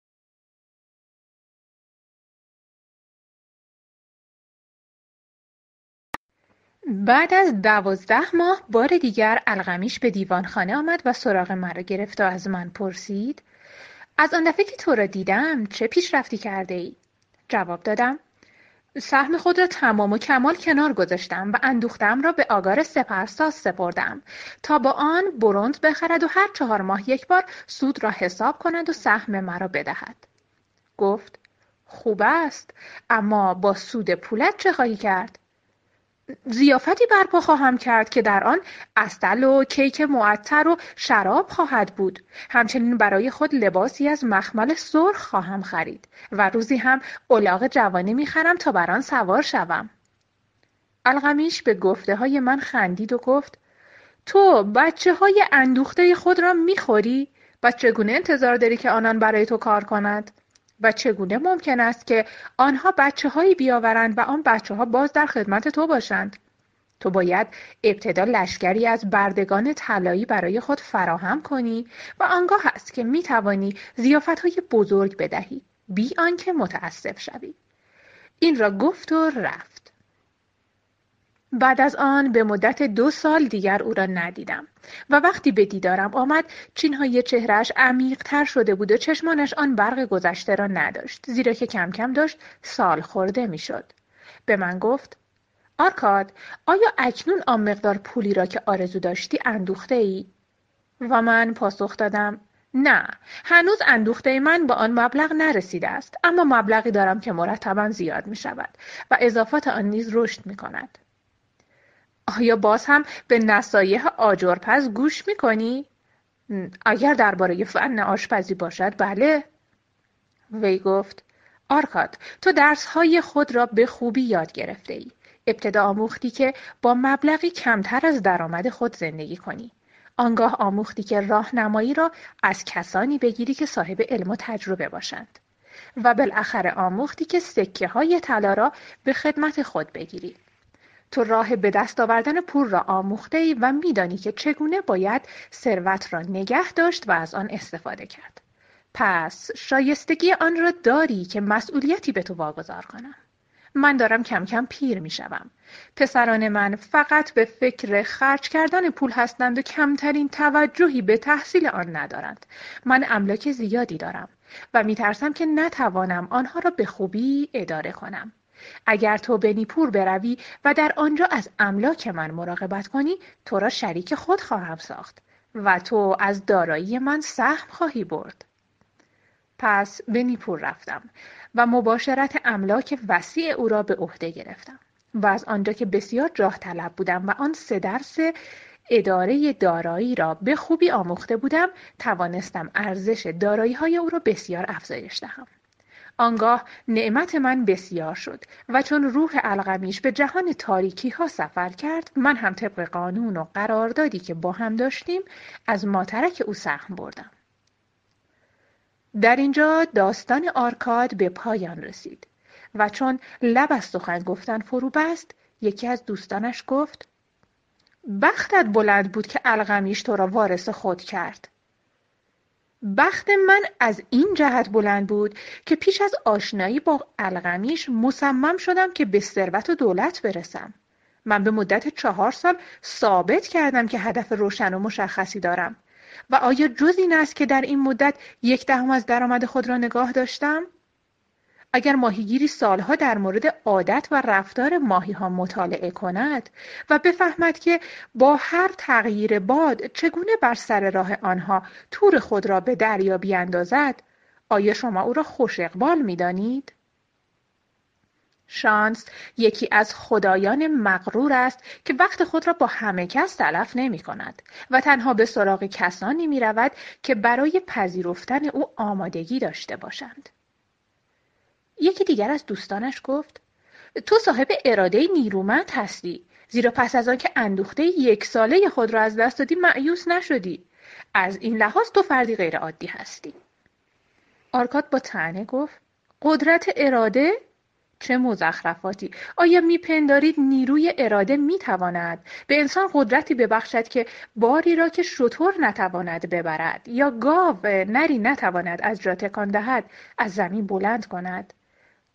بعد از 12 ماه بار دیگر القمیش به دیوانخانه آمد و سراغ مرا گرفت و از من پرسید: از آن دفعه که تو را دیدم چه پیشرفتی کرده ای؟ جواب دادم: سهم خود را تمام و کمال کنار گذاشتم و اندوخته‌ام را به آگار سپرساز سپردم تا با آن برنز بخرد و هر 4 ماه یک بار سود را حساب کند و سهم مرا بدهد. گفت: خوب است، اما با سود پولت چه خواهی کرد؟ ضیافتی برپا خواهم کرد که در آن عسل و کیک معطر و شراب خواهد بود. همچنین برای خود لباسی از مخمل سرخ خواهم خرید و روزی هم الاغ جوانی میخرم تا بر آن سوار شوم. القمیش به گفته های من خندید و گفت: تو بچه های اندوخته خود را میخوری و چگونه انتظار داری که آنان برای تو کار کنند؟ و چگونه ممکن است که آنها بچه هایی بیاورند و آن بچه ها باز در خدمت تو باشند؟ تو باید ابتدا لشکری از بردگان طلایی برای خود فراهم کنی و آنگاه است که می توانی ضیافت‌های بزرگ بدهی بی آنکه متأسف شوی. این را گفت و رفت. بعد از آن به مدت 2 سال دیگر او را ندیدم و وقتی به دیدارم آمد چینهای چهرهش عمیق‌تر شده بود و چشمانش آن برق گذشته را نداشت، زیرا که کم کم داشت سال خورده میشد. به من گفت: آرکاد، آیا اکنون آن مقدار پولی را که آرزو داشتی اندوخته ای؟ و من پاسخ دادم: نه، هنوز اندوخته من با آن مبلغ نرسیده است، اما مبلغی دارم که مرتباً زیاد می شود و اضافات آن نیز رشد می کند. آیا باز هم به نصایح آجرپز گوش می کنی؟ اگر درباره فن آشپزی باشد بله. وی گفت: آرکاد، تو درس‌های خود را به خوبی یاد گرفته ای. ابتدا آموختی که با مبلغی کمتر از درآمد خود زندگی کنی. آنگاه آموختی که راهنمایی را از کسانی بگیری که صاحب علم و تجربه باشند. و بالاخره آموختی که سکه‌های طلا را به خدمت خود بگیری. تو راه به دست آوردن پول را آموخته ای و می‌دانی که چگونه باید ثروت را نگه داشت و از آن استفاده کرد. پس شایستگی آن را داری که مسئولیتی به تو واگذار کنم. من دارم کم کم پیر می شوم. پسران من فقط به فکر خرج کردن پول هستند و کمترین توجهی به تحصیل آن ندارند. من املاک زیادی دارم و می ترسم که نتوانم آنها را به خوبی اداره کنم. اگر تو به نیپور بروی و در آنجا از املاک من مراقبت کنی، تو را شریک خود خواهم ساخت و تو از دارایی من سهم خواهی برد. پس به نیپور رفتم و مباشرت املاک وسیع او را به عهده گرفتم و از آنجا که بسیار جاه طلب بودم و آن 3 درس اداره دارایی را به خوبی آموخته بودم، توانستم ارزش دارایی‌های او را بسیار افزایش دهم. آنگاه نعمت من بسیار شد و چون روح القمیش به جهان تاریکی ها سفر کرد، من هم طبق قانون و قراردادی که با هم داشتیم از ماترک او سهم بردم. در اینجا داستان آرکاد به پایان رسید و چون لب از سخن گفتن فرو بست، یکی از دوستانش گفت: بختت بلند بود که القمیش تو را وارث خود کرد. بخت من از این جهت بلند بود که پیش از آشنایی با القمیش مصمم شدم که به ثروت و دولت برسم. من به مدت 4 سال ثابت کردم که هدف روشن و مشخصی دارم. و آیا جز این است که در این مدت 1/10 از درآمد خود را نگاه داشتم؟ اگر ماهیگیری سالها در مورد عادت و رفتار ماهی‌ها مطالعه کند و بفهمد که با هر تغییر باد چگونه بر سر راه آنها تور خود را به دریا بیاندازد، آیا شما او را خوش اقبال می‌دانید؟ شانس یکی از خدایان مغرور است که وقت خود را با همه کس تلف نمی کند و تنها به سراغ کسانی می رود که برای پذیرفتن او آمادگی داشته باشند. یکی دیگر از دوستانش گفت: تو صاحب اراده نیرومند هستی، زیرا پس از آن که اندوخته 1 ساله خود را از دست دادی مایوس نشدی. از این لحاظ تو فردی غیر عادی هستی. آرکاد با طعنه گفت: قدرت اراده؟ چه مزخرفاتی! آیا میپندارید نیروی اراده میتواند به انسان قدرتی ببخشد که باری را که شتر نتواند ببرد یا گاو نری نتواند از جا تکان دهد از زمین بلند کند؟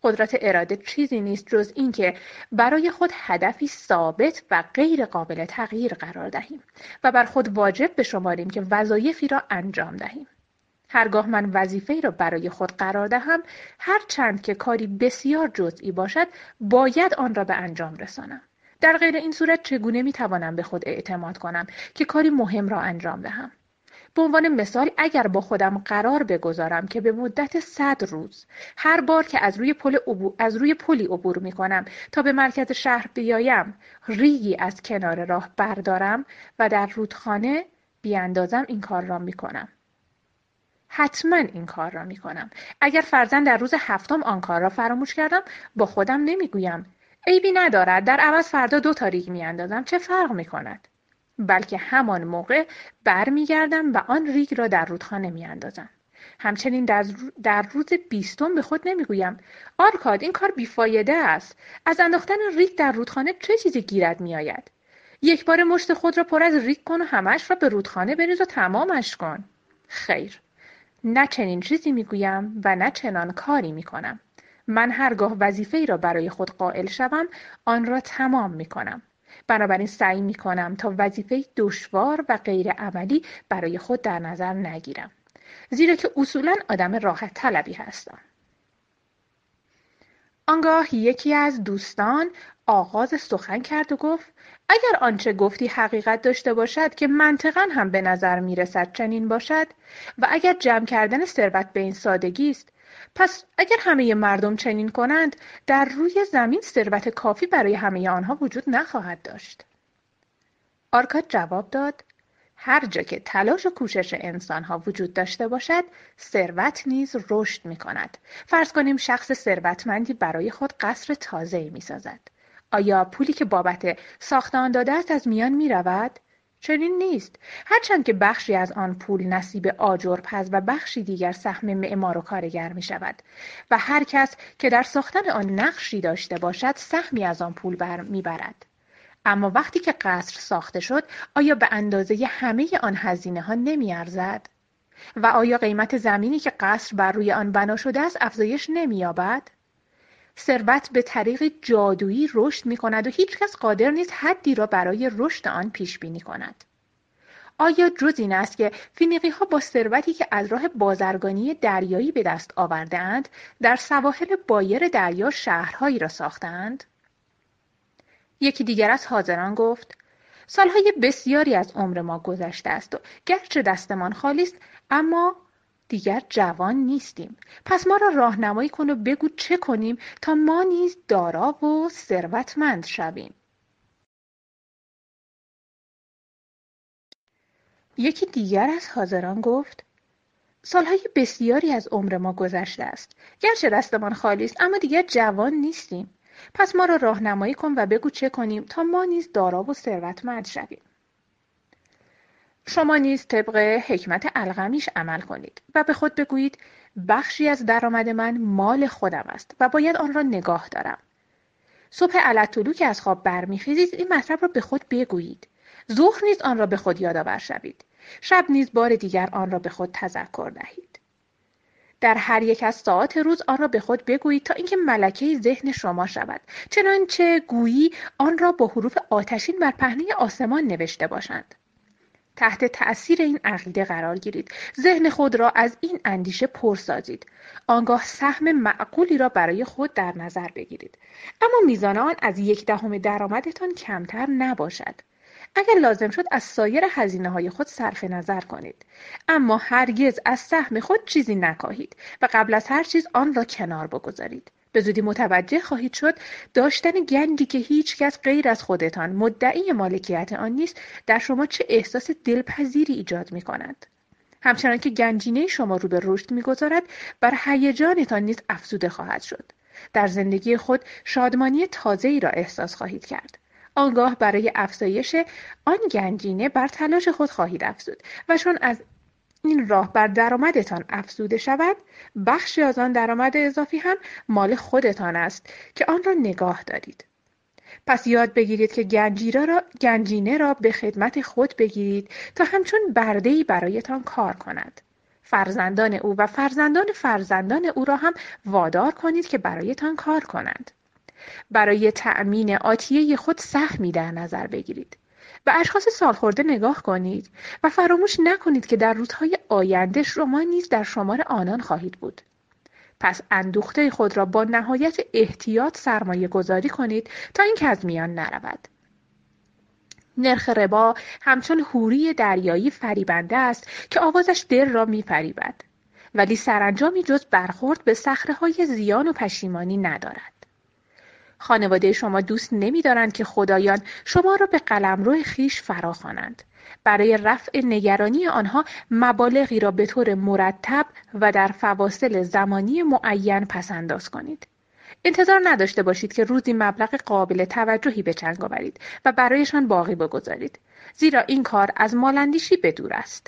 قدرت اراده چیزی نیست جز اینکه برای خود هدفی ثابت و غیر قابل تغییر قرار دهیم و بر خود واجب بشماریم که وظایفی را انجام دهیم. هرگاه من وظیفه‌ای را برای خود قرار دهم، هر چند که کاری بسیار جزئی باشد، باید آن را به انجام رسانم. در غیر این صورت چگونه میتوانم به خود اعتماد کنم که کاری مهم را انجام دهم؟ به عنوان مثال، اگر با خودم قرار بگذارم که به مدت 100 روز هر بار که از روی پلی عبور میکنم تا به مرکز شهر بیایم ریگی از کنار راه بردارم و در رودخانه بیاندازم، این کار را میکنم. حتما این کار را میکنم. اگر فرضاً در روز 7 آن کار را فراموش کردم، با خودم نمیگویم عیبی ندارد، در عوض فردا 2 تا ریگ میاندازم، چه فرق میکند؟ بلکه همان موقع برمیگردم و آن ریگ را در رودخانه میاندازم. همچنین در روز 20 به خود نمیگویم آرکاد این کار بیفایده است، از انداختن ریگ در رودخانه چه چیزی گیرد میآید؟ یک بار مشت خود را پر از ریگ کن و همش را به رودخانه بریز و تمامش کن. خیر، نه چنین چیزی میگویم و نه چنان کاری میکنم. من هرگاه وظیفه‌ای را برای خود قائل شوم، آن را تمام میکنم. بنابراین سعی میکنم تا وظیفه‌ای دشوار و غیر عملی برای خود در نظر نگیرم، زیرا که اصولاً آدم راحت طلبی هستم. آنگاه یکی از دوستان آغاز سخن کرد و گفت اگر آنچه گفتی حقیقت داشته باشد که منطقاً هم به نظر میرسد چنین باشد و اگر جمع کردن ثروت به این سادگی است، پس اگر همه مردم چنین کنند در روی زمین ثروت کافی برای همه آنها وجود نخواهد داشت. آرکاد جواب داد هر جا که تلاش و کوشش انسانها وجود داشته باشد، ثروت نیز رشد می کند. فرض کنیم شخص ثروتمندی برای خود قصر تازه‌ای می سازد. آیا پولی که بابت ساخت آن داده است از میان می رود؟ چنین نیست. هرچند که بخشی از آن پول نصیب آجر پز و بخشی دیگر سهم معمار و کارگر می شود و هر کس که در ساختن آن نقشی داشته باشد سهمی از آن پول می برد. اما وقتی که قصر ساخته شد، آیا به اندازه همه آن هزینه ها نمی ارزد؟ و آیا قیمت زمینی که قصر بر روی آن بنا شده است افزایش نمی یابد؟ ثروت به طریق جادویی رشد می کند و هیچ کس قادر نیست حدی را برای رشد آن پیش بینی کند. آیا جز این است که فینیقی ها با ثروتی که از راه بازرگانی دریایی به دست آورده اند در سواحل بایر دریا شهرهایی را ساختند؟ یکی دیگر از حاضران گفت سالهای بسیاری از عمر ما گذشته است و گرچه دستمان خالی است اما دیگر جوان نیستیم. پس ما را راهنمایی کن و بگو چه کنیم تا ما نیز دارا و ثروتمند شویم. یکی دیگر از حاضران گفت سالهای بسیاری از عمر ما گذشته است. گرچه دستمان خالی است اما دیگر جوان نیستیم. پس ما را راهنمایی کن و بگو چه کنیم تا ما نیز دارا و ثروتمند شویم. شما نیز طبق حکمت القمیش عمل کنید و به خود بگویید بخشی از درآمد من مال خودم است و باید آن را نگاه دارم. صبح علت‌طلوع که از خواب برمیخیزید این مطلب را به خود بگویید. ظهر نیز آن را به خود یادآور شوید. شب نیز بار دیگر آن را به خود تذکر دهید. در هر یک از ساعات روز آن را به خود بگویید تا اینکه ملکه ذهن شما شود، چنانچه گویی آن را با حروف آتشین بر پهنه آسمان نوشته باشند. تحت تأثیر این عقیده قرار گیرید. ذهن خود را از این اندیشه پر سازید. آنگاه سهم معقولی را برای خود در نظر بگیرید. اما میزان آن از 1/10 درآمدتان کمتر نباشد. اگر لازم شد از سایر هزینه‌های خود صرف نظر کنید. اما هرگز از سهم خود چیزی نکاهید و قبل از هر چیز آن را کنار بگذارید. به زودی متوجه خواهید شد داشتن گنجی که هیچ کس غیر از خودتان مدعی مالکیت آن نیست در شما چه احساس دلپذیری ایجاد می کند. همچنان که گنجینه شما رو به رشد می گذارد بر هیجانتان نیز افزوده خواهد شد. در زندگی خود شادمانی تازه‌ای را احساس خواهید کرد. آنگاه برای افزایش آن گنجینه بر تلاش خود خواهید افزود و چون از این راه بر درآمدتان افزوده شود، بخشی از آن درآمد اضافی هم مال خودتان است که آن را نگاه دارید. پس یاد بگیرید که گنجینه را به خدمت خود بگیرید تا همچون برده‌ای برایتان کار کند. فرزندان او و فرزندان فرزندان او را هم وادار کنید که برایتان کار کنند. برای تأمین آتیه خود سهمی در نظر بگیرید. به اشخاص سالخورده نگاه کنید و فراموش نکنید که در روزهای آینده شما نیز در شمار آنان خواهید بود. پس اندوخته خود را با نهایت احتیاط سرمایه گذاری کنید تا اینکه از میان نرود. نرخ ربا همچون حوری دریایی فریبنده است که آوازش دل را می‌فریبد، ولی سرانجامی جز برخورد به صخره‌های زیان و پشیمانی ندارد. خانواده شما دوست نمی‌دارند که خدایان شما را به قلمرو خویش فراخوانند. برای رفع نگرانی آنها مبالغی را به طور مرتب و در فواصل زمانی معین پس‌انداز کنید. انتظار نداشته باشید که روزی مبلغ قابل توجهی به چنگ آورید و برایشان باقی بگذارید، زیرا این کار از مالاندیشی به دور است.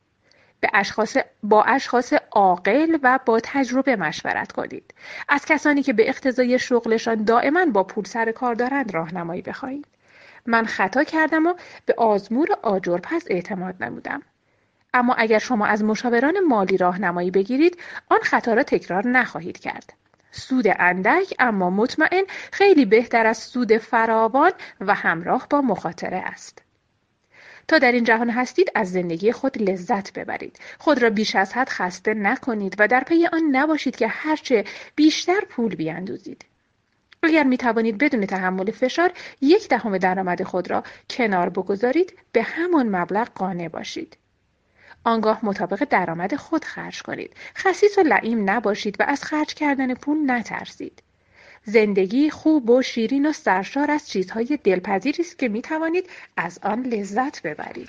با اشخاص عاقل و با تجربه مشورت کنید. از کسانی که به اقتضای شغلشان دائما با پول سر کار دارند راهنمایی بخواهید. من خطا کردم و به آزمور آجرپز اعتماد نمودم. اما اگر شما از مشاوران مالی راهنمایی بگیرید، آن خطا را تکرار نخواهید کرد. سود اندک اما مطمئن خیلی بهتر از سود فراوان و همراه با مخاطره است. تا در این جهان هستید از زندگی خود لذت ببرید. خود را بیش از حد خسته نکنید و در پی آن نباشید که هرچه بیشتر پول بیاندوزید. اگر می توانید بدون تحمل فشار 1/10 درآمد خود را کنار بگذارید، به همان مبلغ قانع باشید. آنگاه مطابق درآمد خود خرج کنید. خسیس و لئیم نباشید و از خرج کردن پول نترسید. زندگی خوب و شیرین و سرشار از چیزهای دلپذیری است که می توانید از آن لذت ببرید.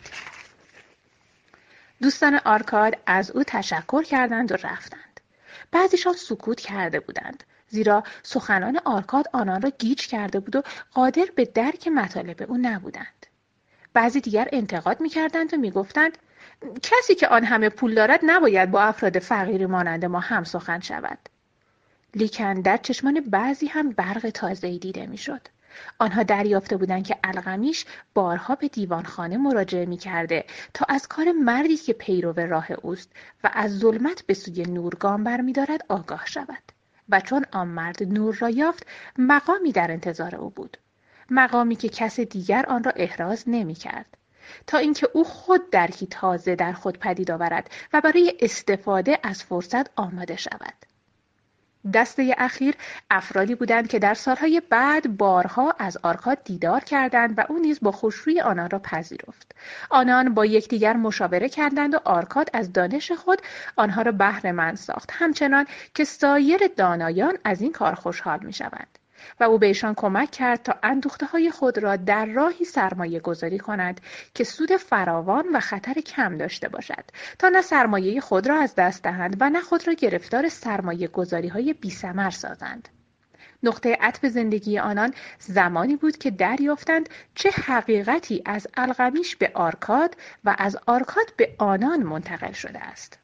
دوستان آرکاد از او تشکر کردند و رفتند. بعضیشان سکوت کرده بودند، زیرا سخنان آرکاد آنان را گیج کرده بود و قادر به درک مطالب او نبودند. بعضی دیگر انتقاد می کردند و می گفتند کسی که آن همه پول دارد نباید با افراد فقیری مانند ما هم سخن شود. لیکن در چشمان بعضی هم برق تازه‌ای دیده میشد. آنها دریافته بودند که القمیش بارها به دیوانخانه مراجعه می‌کرده تا از کار مردی که پیرو راه اوست و از ظلمت به سوی نور گام برمی‌دارد آگاه شود. و چون آن مرد نور را یافت، مقامی در انتظار او بود. مقامی که کس دیگر آن را احراز نمی‌کرد، تا اینکه او خود درکی تازه در خود پدید آورد و برای استفاده از فرصت آماده شود. دسته اخیر افرادی بودند که در سالهای بعد بارها از آرکاد دیدار کردند و او نیز با خوشرویی آنان را پذیرفت. آنان با یکدیگر مشاوره کردند و آرکاد از دانش خود آنها را بهره‌مند ساخت، همچنان که سایر دانایان از این کار خوشحال می‌شوند. و او به ایشان کمک کرد تا اندوخته‌های خود را در راهی سرمایه گذاری کنند که سود فراوان و خطر کم داشته باشد، تا نه سرمایه خود را از دست دهند و نه خود را گرفتار سرمایه گذاری‌های بی‌ثمر سازند. نقطه عطف زندگی آنان زمانی بود که دریافتند چه حقیقتی از القمیش به آرکاد و از آرکاد به آنان منتقل شده است.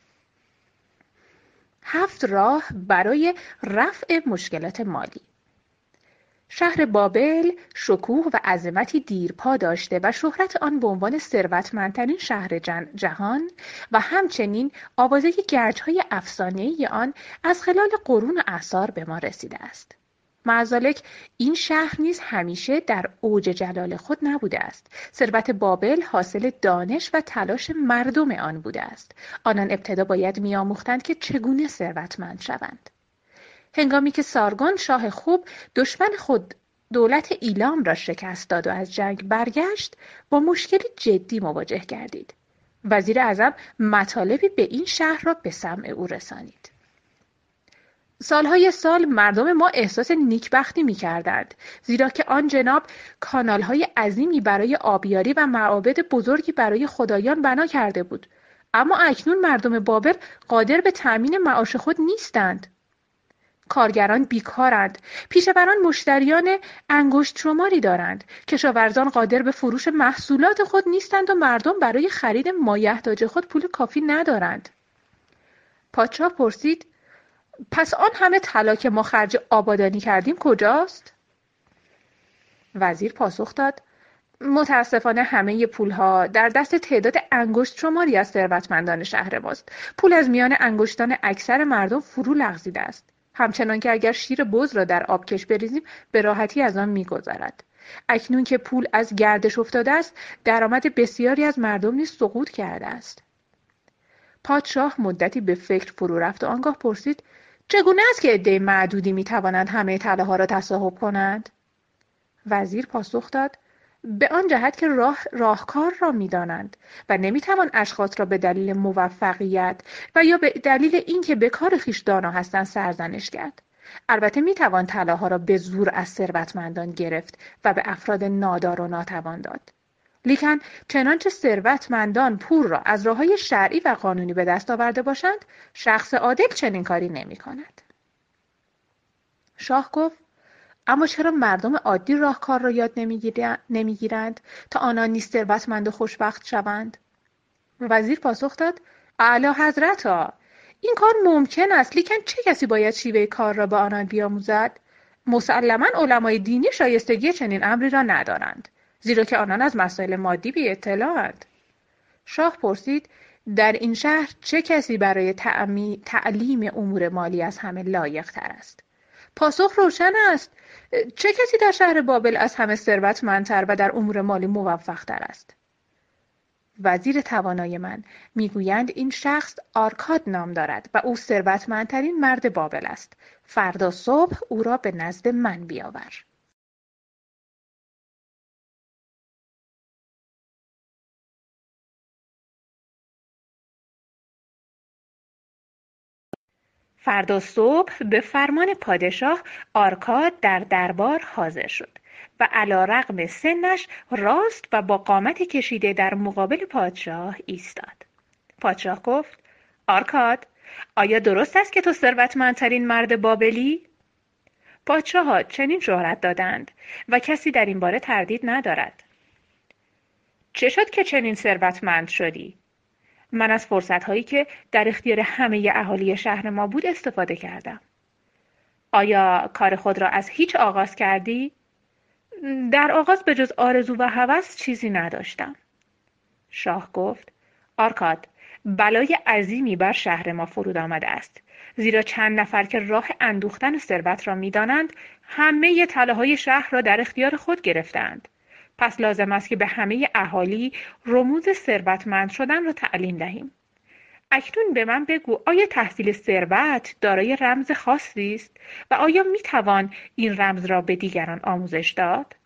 7 راه برای رفع مشکلات مالی. شهر بابل شکوه و عظمتی دیرپا داشته و شهرت آن به عنوان ثروتمندترین شهر جهان و همچنین آوازه گرج‌های افسانه‌ای آن از خلال قرون و اعصار به ما رسیده است. معذالک این شهر نیز همیشه در اوج جلال خود نبوده است. ثروت بابل حاصل دانش و تلاش مردم آن بوده است. آنان ابتدا باید می‌آموختند که چگونه ثروتمند شوند. هنگامی که سارگون شاه خوب دشمن خود دولت ایلام را شکست داد و از جنگ برگشت، با مشکلی جدی مواجه گردید. وزیر اعظم مطالبی به این شهر را به سمع او رسانید. سالهای سال مردم ما احساس نیکبختی می‌کردند، زیرا که آن جناب کانال‌های عظیمی برای آبیاری و معابد بزرگی برای خدایان بنا کرده بود. اما اکنون مردم بابل قادر به تأمین معاش خود نیستند. کارگران بیکارند، پیشوران مشتریان انگشت شماری دارند، کشاورزان قادر به فروش محصولات خود نیستند و مردم برای خرید مایحتاج خود پول کافی ندارند. پادشاه پرسید: پس آن همه طلا که ما خرج آبادانی کردیم کجاست؟ وزیر پاسخ داد: متاسفانه همه پولها در دست تعداد انگشت شماری از ثروتمندان شهر ماست. پول از میان انگشتان اکثر مردم فرو لغزیده است. همچنان که اگر شیر بز را در آبکش بریزیم به راحتی از آن می‌گذرد. اکنون که پول از گردش افتاده است، درآمد بسیاری از مردم نیز سقوط کرده است. پادشاه مدتی به فکر فرو رفت و آنگاه پرسید: چگونه است که عده معدودی می‌توانند همه طلاها را تصاحب کنند؟ وزیر پاسخ داد: به آن جهت که راهکار را می‌دانند و نمی‌توان اشخاص را به دلیل موفقیت و یا به دلیل اینکه به کار خویش دانا هستند سرزنش کرد. البته می‌توان طلاها را به زور از ثروتمندان گرفت و به افراد نادار و ناتوان داد. لیکن چنانچه ثروتمندان پول را از راه‌های شرعی و قانونی به دست آورده باشند، شخص عادل چنین کاری نمی‌کند. شاه گفت: اما چرا مردم عادی راهکار را یاد نمیگیرند تا آنان نیز ثروتمند و خوشبخت شوند؟ وزیر پاسخ داد: اعلی حضرتا، این کار ممکن است، لیکن چه کسی باید شیوه کار را به آنان بیاموزد؟ مسلماً علمای دینی شایستگی چنین امری را ندارند، زیرا که آنان از مسائل مادی بی اطلاعند. شاه پرسید: در این شهر چه کسی برای تعلیم امور مالی از همه لایق تر است؟ پاسخ روشن است: چه کسی در شهر بابل از همه ثروتمندتر و در امور مالی موفق‌تر است؟ وزیر توانای من میگویند این شخص آرکاد نام دارد و او ثروتمندترین مرد بابل است. فردا صبح او را به نزد من بیاور. فردا صبح به فرمان پادشاه آرکاد در دربار حاضر شد و علیرغم سنش راست و با قامت کشیده در مقابل پادشاه ایستاد. پادشاه گفت: آرکاد، آیا درست است که تو ثروتمندترین مرد بابلی؟ پادشاه‌ها چنین شهرت دادند و کسی در این باره تردید ندارد. چه شد که چنین ثروتمند شدی؟ من از فرصت‌هایی که در اختیار همه اهالی شهر ما بود استفاده کردم. آیا کار خود را از هیچ آغاز کردی؟ در آغاز به جز آرزو و هوس چیزی نداشتم. شاه گفت: آرکاد، بلای عظیمی بر شهر ما فرود آمده است، زیرا چند نفر که راه اندوختن ثروت را می‌دانند، همه طلاهای شهر را در اختیار خود گرفتند. پس لازم است که به همه اهالی رموز ثروتمند شدن را تعلیم دهیم. اکنون به من بگو، آیا تحصیل ثروت دارای رمز خاصی است و آیا میتوان این رمز را به دیگران آموزش داد؟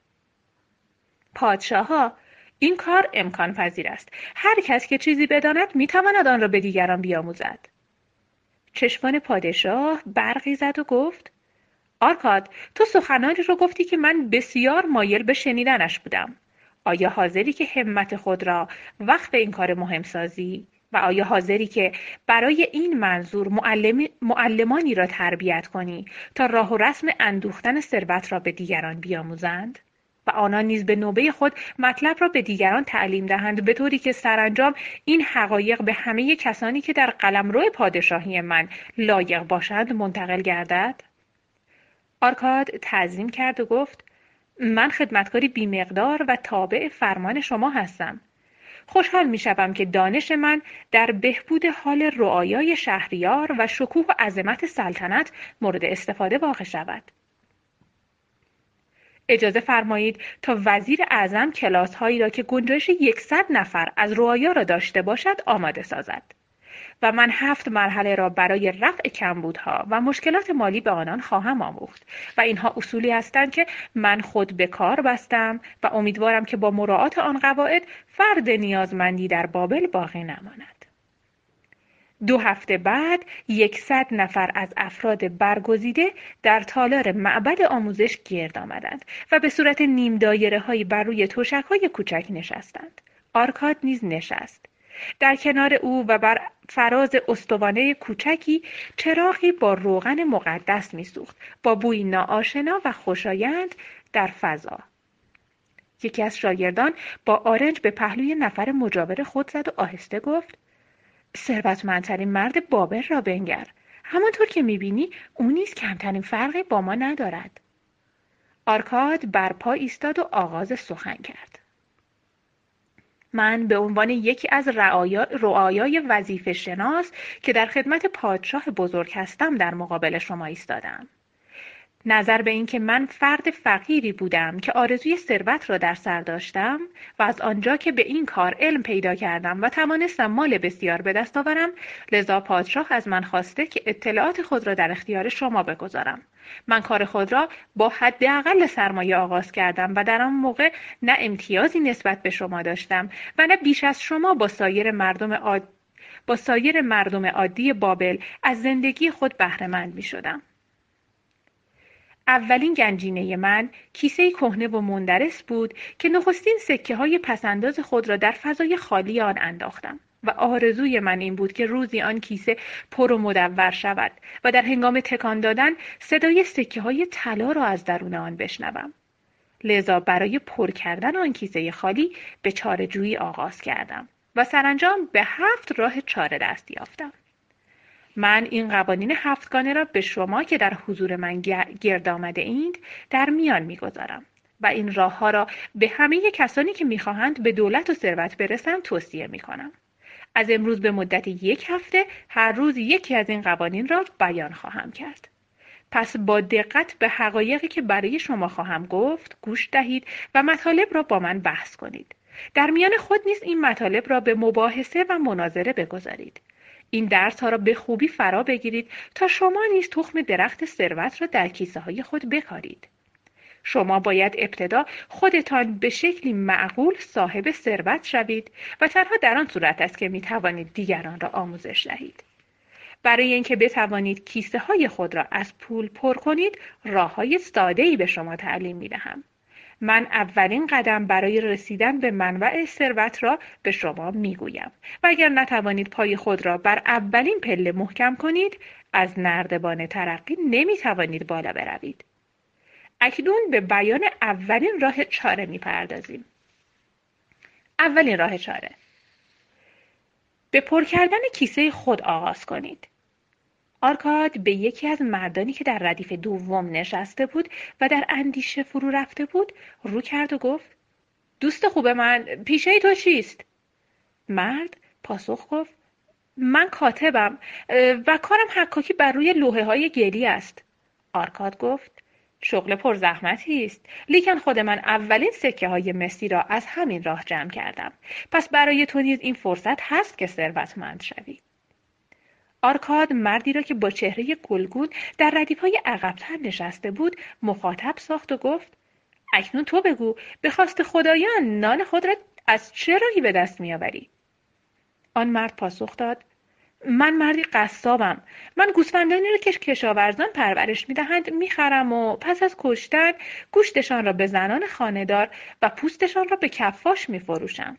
پادشاه‌ها، این کار امکان پذیر است. هر کس که چیزی بداند میتواند آن را به دیگران بیاموزد. چشمان پادشاه برقی زد و گفت: آرکاد، تو سخنانی رو گفتی که من بسیار مایل به شنیدنش بودم. آیا حاضری که همت خود را وقف این کار مهم سازی؟ و آیا حاضری که برای این منظور معلمانی را تربیت کنی تا راه و رسم اندوختن ثروت را به دیگران بیاموزند؟ و آنان نیز به نوبه خود مطلب را به دیگران تعلیم دهند، به طوری که سرانجام این حقایق به همه کسانی که در قلمرو پادشاهی من لایق باشند منتقل گردد؟ آرکاد تعظیم کرد و گفت: من خدمتکاری بیمقدار و تابع فرمان شما هستم. خوشحال می شوم که دانش من در بهبود حال رعایای شهریار و شکوه و عظمت سلطنت مورد استفاده واقع شود. اجازه فرمایید تا وزیر اعظم کلاس هایی را که گنجایش 100 نفر از رعایا را داشته باشد آماده سازد و من 7 مرحله را برای رفع کمبودها و مشکلات مالی به آنان خواهم آموخت و اینها اصولی هستند که من خود به کار بستم و امیدوارم که با مراعات آن قواعد فرد نیازمندی در بابل باقی نماند. 2 هفته بعد 100 نفر از افراد برگزیده در تالار معبد آموزش گرد آمدند و به صورت نیم دایره هایی بر روی تشک‌های کوچک نشستند. آرکاد نیز نشست. در کنار او و بر فراز استوانه کوچکی چراغی با روغن مقدس می‌سوخت، با بویی ناآشنا و خوشایند در فضا. یکی از شاگردان با آرنج به پهلوی نفر مجاور خود زد و آهسته گفت: ثروتمندترین مرد بابل را بنگر. همانطور که می‌بینی او نیز کمترین فرقی با ما ندارد. آرکاد بر پا ایستاد و آغاز سخن کرد. من به عنوان یکی از رعایای وظیفه شناس که در خدمت پادشاه بزرگ هستم در مقابل شما ایستادم. نظر به این که من فرد فقیری بودم که آرزوی ثروت را در سر داشتم و از آنجا که به این کار علم پیدا کردم و توانستم مال بسیار به دست آورم، لذا پادشاه از من خواسته که اطلاعات خود را در اختیار شما بگذارم. من کار خود را با حداقل سرمایه آغاز کردم و در آن موقع نه امتیازی نسبت به شما داشتم و نه بیش از شما با سایر مردم عادی بابل از زندگی خود بهره‌مند می‌شدم. اولین گنجینه من کیسه کهنه و مندرس بود که نخستین سکه‌های پسنداز خود را در فضای خالی آن انداختم و آرزوی من این بود که روزی آن کیسه پر و مدور شود و در هنگام تکان دادن صدای سکه‌های طلا را از درون آن بشنوم. لذا برای پر کردن آن کیسه خالی به چاره‌جویی آغاز کردم و سرانجام به 7 راه چاره دست یافتم. من این قوانین 7گانه را به شما که در حضور من گرد آمده اید در میان می‌گذارم و این راه‌ها را به همه کسانی که می‌خواهند به دولت و ثروت برسند توصیه می‌کنم. از امروز به مدت 1 هفته هر روز یکی از این قوانین را بیان خواهم کرد. پس با دقت به حقایقی که برای شما خواهم گفت گوش دهید و مطالب را با من بحث کنید. در میان خود نیز این مطالب را به مباحثه و مناظره بگذارید. این درس ها را به خوبی فرا بگیرید تا شما نیز تخم درخت ثروت را در کیسه های خود بکارید. شما باید ابتدا خودتان به شکلی معقول صاحب ثروت شوید و تنها در آن صورت است که می توانید دیگران را آموزش دهید. برای اینکه بتوانید کیسه های خود را از پول پر کنید، راه های ساده‌ای به شما تعلیم می دهم. من اولین قدم برای رسیدن به منبع ثروت را به شما میگویم و اگر نتوانید پای خود را بر اولین پله محکم کنید، از نردبان ترقی نمیتوانید بالا بروید. اکنون به بیان اولین راه چاره میپردازیم. اولین راه چاره: به پر کردن کیسه خود آغاز کنید. آرکاد به یکی از مردانی که در ردیف دوم نشسته بود و در اندیشه فرو رفته بود رو کرد و گفت: دوست خوب من، پیشه تو چیست؟ مرد پاسخ گفت: من کاتبم و کارم حکاکی بر روی لوحه های گلی است. آرکاد گفت: شغل پرزحمتی است، لیکن خود من اولین سکه های مسی را از همین راه جمع کردم. پس برای تو نیز این فرصت هست که ثروتمند شوی. آرکاد مردی را که با چهره گلگون در ردیف‌های عقب‌تر نشسته بود مخاطب ساخت و گفت: اکنون تو بگو، به خواست خدایان نان خود را از چه راهی به دست می‌آوری؟ آن مرد پاسخ داد: من مردی قصابم. من گوسفندانی را که کشاورزان پرورش می‌دهند می‌خرم و پس از کشتن گوشتشان را به زنان خانه‌دار و پوستشان را به کفاش می‌فروشم.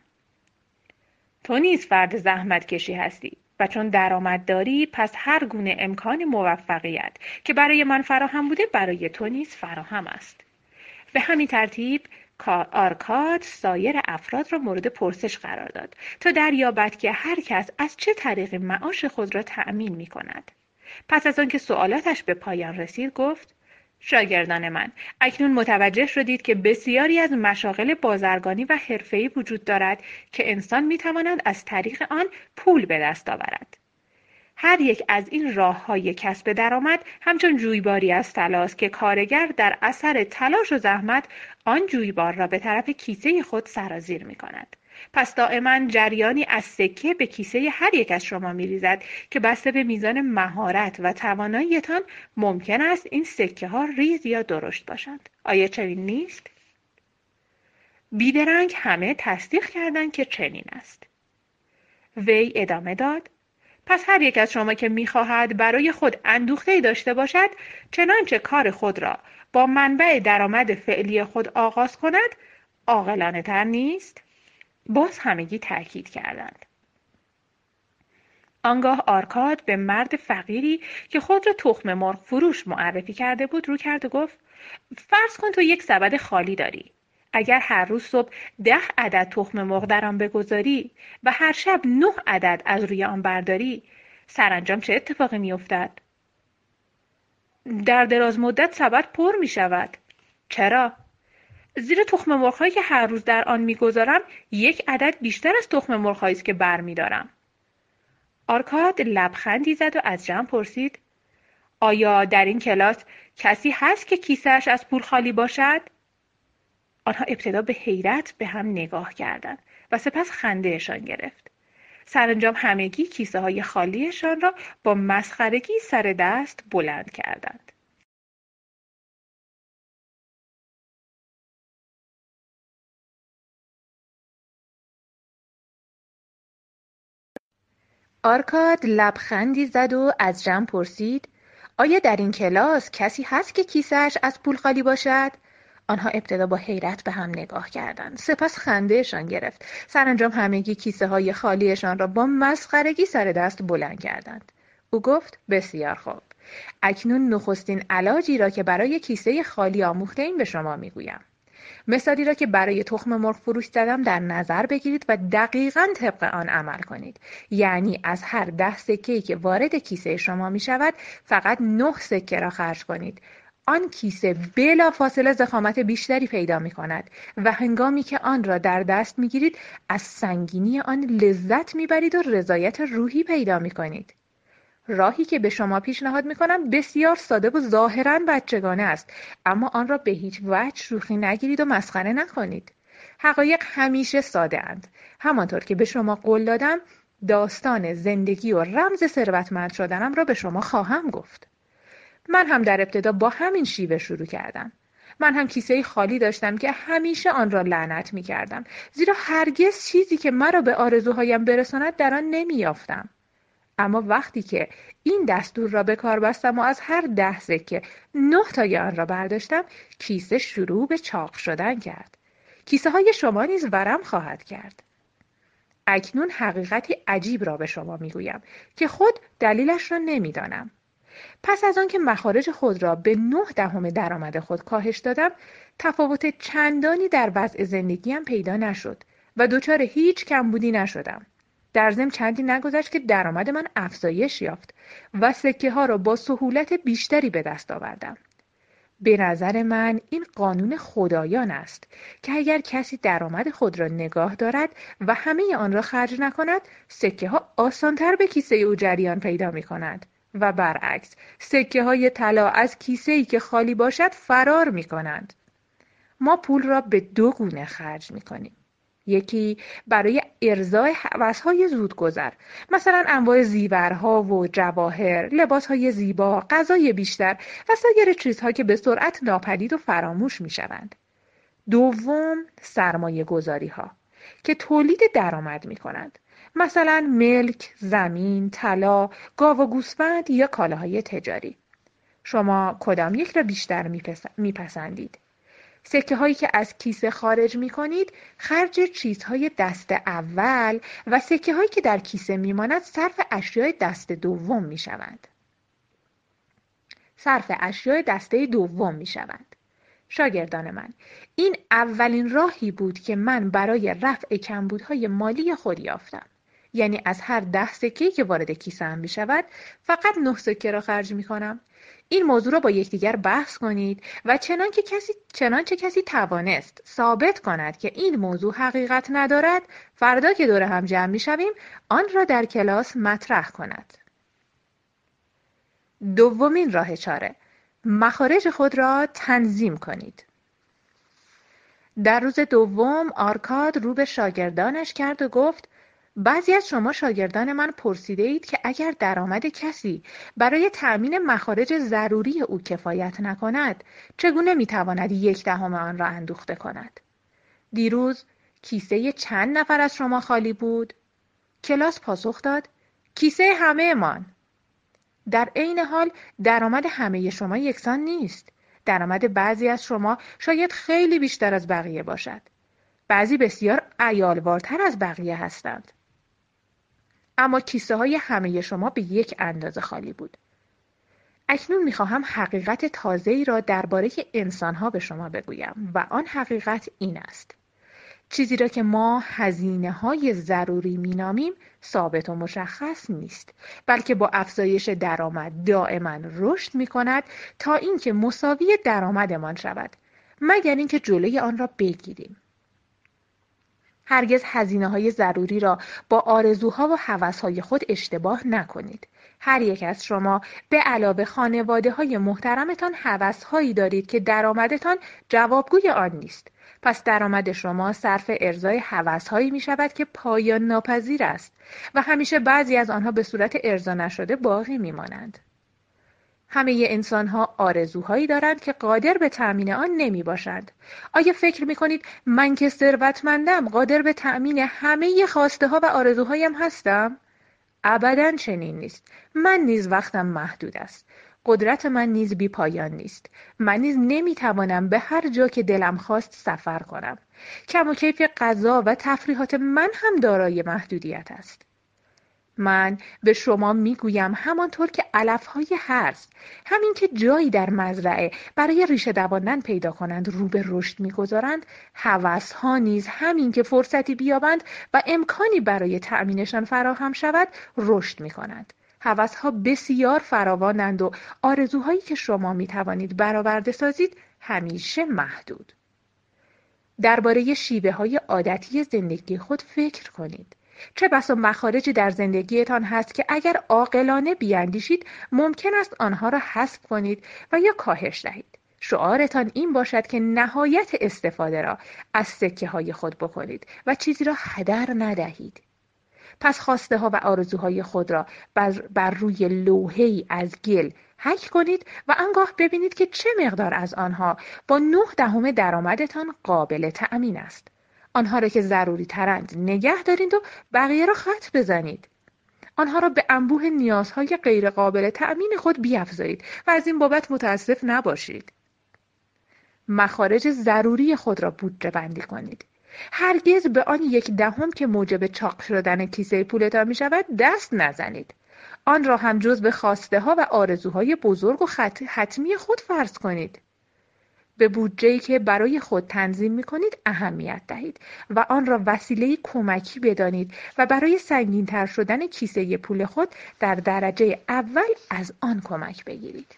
تو نیز فرد زحمت کشی هستی و چون درآمد داری، پس هر گونه امکان موفقیت که برای من فراهم بوده برای تو نیز فراهم است. به همین ترتیب آرکاد سایر افراد را مورد پرسش قرار داد تا دریابد که هر کس از چه طریق معاش خود را تأمین می کند. پس از آنکه سوالاتش به پایان رسید گفت: شاگردان من، اکنون متوجه شدید که بسیاری از مشاغل بازرگانی و حرفه‌ای وجود دارد که انسان می‌تواند از طریق آن پول به دست آورد. هر یک از این راه‌های کسب درآمد همچون جویباری از طلاست که کارگر در اثر تلاش و زحمت آن جویبار را به طرف کیسه خود سرازیر می‌کند. پس دائما جریانی از سکه به کیسه هر یک از شما می‌ریزد که بسته به میزان مهارت و تواناییتان ممکن است این سکه ها ریز یا درشت باشند. آیا چنین نیست؟ بیدرنگ همه تصدیق کردند که چنین است. وی ادامه داد: پس هر یک از شما که می‌خواهد برای خود اندوخته‌ای داشته باشد، چنانچه کار خود را با منبع درآمد فعلی خود آغاز کند، عاقلانه تر نیست؟ باز همگی تأکید کردند. آنگاه آرکاد به مرد فقیری که خود را تخم مرغ فروش معرفی کرده بود رو کرد و گفت: فرض کن تو یک سبد خالی داری. اگر هر روز صبح 10 عدد تخم مرغ در آن بگذاری و هر شب 9 عدد از روی آن برداری، سرانجام چه اتفاقی می افتد؟ در دراز مدت سبد پر می شود. چرا؟ زیرا تخم مرغ‌هایی که هر روز در آن می‌گذارم 1 عدد بیشتر از تخم مرغ‌هایی است که برمی‌دارم. آرکاد لبخندی زد و از جمع پرسید: آیا در این کلاس کسی هست که کیسه‌اش از پول خالی باشد؟ آنها ابتدا به حیرت به هم نگاه کردند و سپس خندهشان گرفت. سرانجام همگی کیسه‌های خالیشان را با مسخرگی سر دست بلند کردند. آرکاد لبخندی زد و از جمع پرسید: آیا در این کلاس کسی هست که کیسه‌اش از پول خالی باشد؟ آنها ابتدا با حیرت به هم نگاه کردند. سپس خندهشان گرفت. سرانجام همگی کیسه‌های خالیشان را با مسخرگی سر دست بلند کردند. او گفت: بسیار خوب. اکنون نخستین علاجی را که برای کیسه خالی آموخته‌ایم به شما میگویم. مثالی را که برای تخم مرغ فروش زدم در نظر بگیرید و دقیقاً طبق آن عمل کنید. یعنی از هر 10 سکه‌ای که وارد کیسه شما می شود فقط 9 سکه را خرج کنید. آن کیسه بلافاصله ضخامت بیشتری پیدا می کند و هنگامی که آن را در دست می گیرید از سنگینی آن لذت می برید و رضایت روحی پیدا می کنید. راهی که به شما پیشنهاد می‌کنم بسیار ساده و ظاهراً بچگانه است، اما آن را به هیچ وجه شوخی نگیرید و مسخره نکنید. حقایق همیشه ساده اند. همانطور که به شما قول دادم، داستان زندگی و رمز ثروتمند شدنم را به شما خواهم گفت. من هم در ابتدا با همین شیوه شروع کردم. من هم کیسه خالی داشتم که همیشه آن را لعنت می‌کردم، زیرا هرگز چیزی که مرا به آرزوهایم برساند در آن نمی‌یافتم. اما وقتی که این دستور را به کار بستم و از هر 10 سکه 9 تای آن را برداشتم، کیسه شروع به چاق شدن کرد. کیسه های شما نیز ورم خواهد کرد. اکنون حقیقتی عجیب را به شما میگویم که خود دلیلش را نمیدانم. پس از آن که مخارج خود را به 9/10 درآمد خود کاهش دادم، تفاوت چندانی در وضع زندگیم پیدا نشد و دچار هیچ کمبودی نشدم. در ضمن چندی نگذشت که درآمد من افزایش یافت و سکه ها را با سهولت بیشتری به دست آوردم. به نظر من این قانون خدایان است که اگر کسی درآمد خود را نگاه دارد و همه آن را خرج نکند، سکه ها آسانتر به کیسه او جریان پیدا می کند و برعکس سکه های طلا از کیسه ای که خالی باشد فرار می کنند. ما پول را به 2 گونه خرج می کنیم. یکی برای ارضای هوس‌های زودگذر، مثلا انواع زیورها و جواهر، لباسهای زیبا، غذای بیشتر و سایر چیزها که به سرعت ناپدید و فراموش می‌شوند. دوم، سرمایه گذاری‌ها که تولید درآمد می‌کنند، مثلا ملک، زمین، طلا، گاو و گوسفند یا کالاهای تجاری. شما کدام یک را بیشتر میپسندید؟ سکه هایی که از کیسه خارج می کنید خرج چیزهای دست اول و سکه هایی که در کیسه می ماند صرف اشیای دست دوم می شوند. شاگردان من، این اولین راهی بود که من برای رفع کمبودهای مالی خود یافتم. یعنی از هر 10 سکه‌ای که وارد کیسه‌ام می شود فقط 9 سکه را خرج می کنم. این موضوع را با یکدیگر بحث کنید و چنانچه کسی توانست ثابت کند که این موضوع حقیقت ندارد، فردا که دور هم جمع می شویم آن را در کلاس مطرح کند. دومین راه چاره، مخارج خود را تنظیم کنید. در روز دوم آرکاد رو به شاگردانش کرد و گفت: بعضی از شما شاگردان من پرسیده اید که اگر درآمد کسی برای تأمین مخارج ضروری او کفایت نکند، چگونه میتواند 1/10 آن را اندوخته کند؟ دیروز کیسه چند نفر از شما خالی بود؟ کلاس پاسخ داد: کیسه همه من. در عین حال درآمد همه شما یکسان نیست. درآمد بعضی از شما شاید خیلی بیشتر از بقیه باشد. بعضی بسیار عیالوارتر از بقیه هستند. اما کیسه های همه شما به یک اندازه خالی بود. اکنون میخواهم حقیقت تازه‌ای را درباره انسان‌ها به شما بگویم و آن حقیقت این است: چیزی را که ما هزینه‌های ضروری مینامیم ثابت و مشخص نیست، بلکه با افزایش درآمد دائما رشد می‌کند تا اینکه مساوی درآمدمان شود مگر اینکه جلوی آن را بگیریم. هرگز هزینه‌های ضروری را با آرزوها و هوس‌های خود اشتباه نکنید. هر یک از شما به علاوه خانواده‌های محترمتان هوس‌هایی دارید که درآمدتان جوابگوی آن نیست. پس درآمد شما صرف ارضای هوس‌هایی می‌شود که پایان ناپذیر است و همیشه بعضی از آنها به صورت ارضا نشده باقی می‌مانند. همه انسان‌ها آرزوهایی دارند که قادر به تأمین آن نمی‌باشند. آیا فکر می‌کنید من که ثروتمندم قادر به تأمین همه خواسته‌ها و آرزوهایم هستم؟ ابداً چنین نیست. من نیز وقتم محدود است. قدرت من نیز بی پایان نیست. من نیز نمی‌توانم به هر جا که دلم خواست سفر کنم. کم و کیف غذا و تفریحات من هم دارای محدودیت است. من به شما میگویم همانطور که علفهای هرز، همین که جایی در مزرعه برای ریشه دواندن پیدا کنند رو به رشد میگذارند، هوسها نیز همین که فرصتی بیابند و امکانی برای تأمینشان فراهم شود رشد میکنند. هوسها بسیار فراوانند و آرزوهایی که شما میتوانید برآورده سازید همیشه محدود. درباره شیوه‌های عادتی زندگی خود فکر کنید. چه بسا مخارجی در زندگیتان هست که اگر عاقلانه بیاندیشید ممکن است آنها را حذف کنید و یا کاهش دهید. شعارتان این باشد که نهایت استفاده را از سکه‌های خود بکنید و چیزی را هدر ندهید. پس خواسته ها و آرزوهای خود را بر روی لوحه‌ای از گل حک کنید و آنگاه ببینید که چه مقدار از آنها با 9/10 درآمدتان قابل تأمین است. آنها را که ضروری ترند نگه دارید و بقیه را خط بزنید. آنها را به انبوه نیازهای غیر قابل تأمین خود بیفزایید و از این بابت متاسف نباشید. مخارج ضروری خود را بودجه بندی کنید. هرگز به آن 1/10 که موجب چاق شدن کیسه پولتان می شود دست نزنید. آن را هم جز به خواسته ها و آرزوهای بزرگ و حتمی خود فرض کنید. به بودجه‌ای که برای خود تنظیم می‌کنید اهمیت دهید و آن را وسیله کمکی بدانید و برای سنگین‌تر شدن کیسه پول خود در درجه اول از آن کمک بگیرید.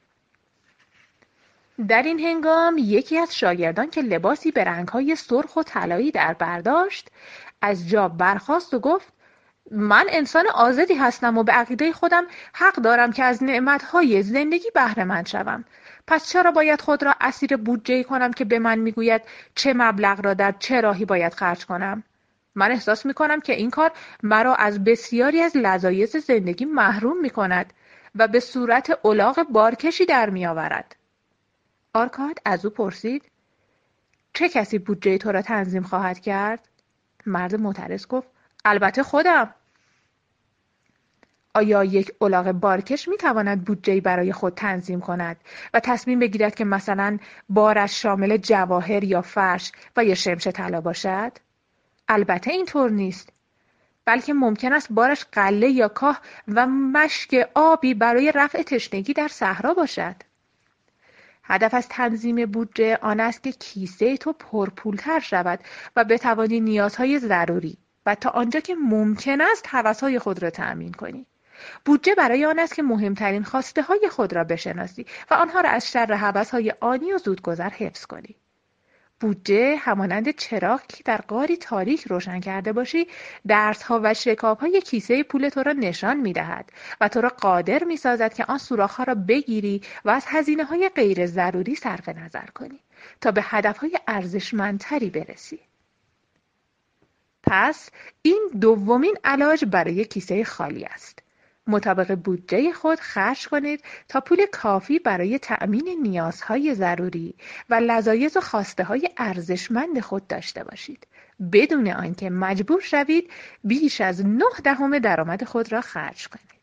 در این هنگام یکی از شاگردان که لباسی به رنگ‌های سرخ و طلایی در بر داشت از جا برخاست و گفت: من انسان آزادی هستم و به عقیده خودم حق دارم که از نعمت‌های زندگی بهره مند شوم. پس چرا باید خود را اسیر بودجه‌ای کنم که به من میگوید چه مبلغ را در چه راهی باید خرج کنم؟ من احساس میکنم که این کار مرا از بسیاری از لذایذ زندگی محروم میکند و به صورت الاغ بارکشی در میآورد. آرکاد از او پرسید: چه کسی بودجه تو را تنظیم خواهد کرد؟ مرد معترض گفت: البته خودم. آیا یک الاغ بارکش میتواند بودجه‌ای برای خود تنظیم کند و تصمیم بگیرد که مثلا بارش شامل جواهر یا فرش و یا شمش طلا باشد؟ البته اینطور نیست. بلکه ممکن است بارش غله یا کاه و مشک آبی برای رفع تشنگی در صحرا باشد. هدف از تنظیم بودجه آن است که کیسه تو پرپولتر شود و بتوانی نیازهای ضروری و تا آنجا که ممکن است هوس‌های خود را تأمین کنی. بودجه برای آن است که مهمترین خواسته های خود را بشناسی و آنها را از شر هوس‌های آنی و زودگذر حفظ کنی. بودجه همانند چراغ که در غاری تاریک روشن کرده باشی، درس‌ها و شکاف‌های کیسه پول تو را نشان می‌دهد و تو را قادر می‌سازد که آن سوراخ‌ها را بگیری و از هزینه‌های غیر ضروری صرف نظر کنی تا به هدف‌های ارزشمندتری برسی. پس این دومین علاج برای کیسه خالی است. مطابق بودجه خود خرج کنید تا پول کافی برای تأمین نیازهای ضروری و لذایذ و خواسته‌های ارزشمند خود داشته باشید، بدون آنکه مجبور شوید بیش از 9/10 درآمد خود را خرج کنید.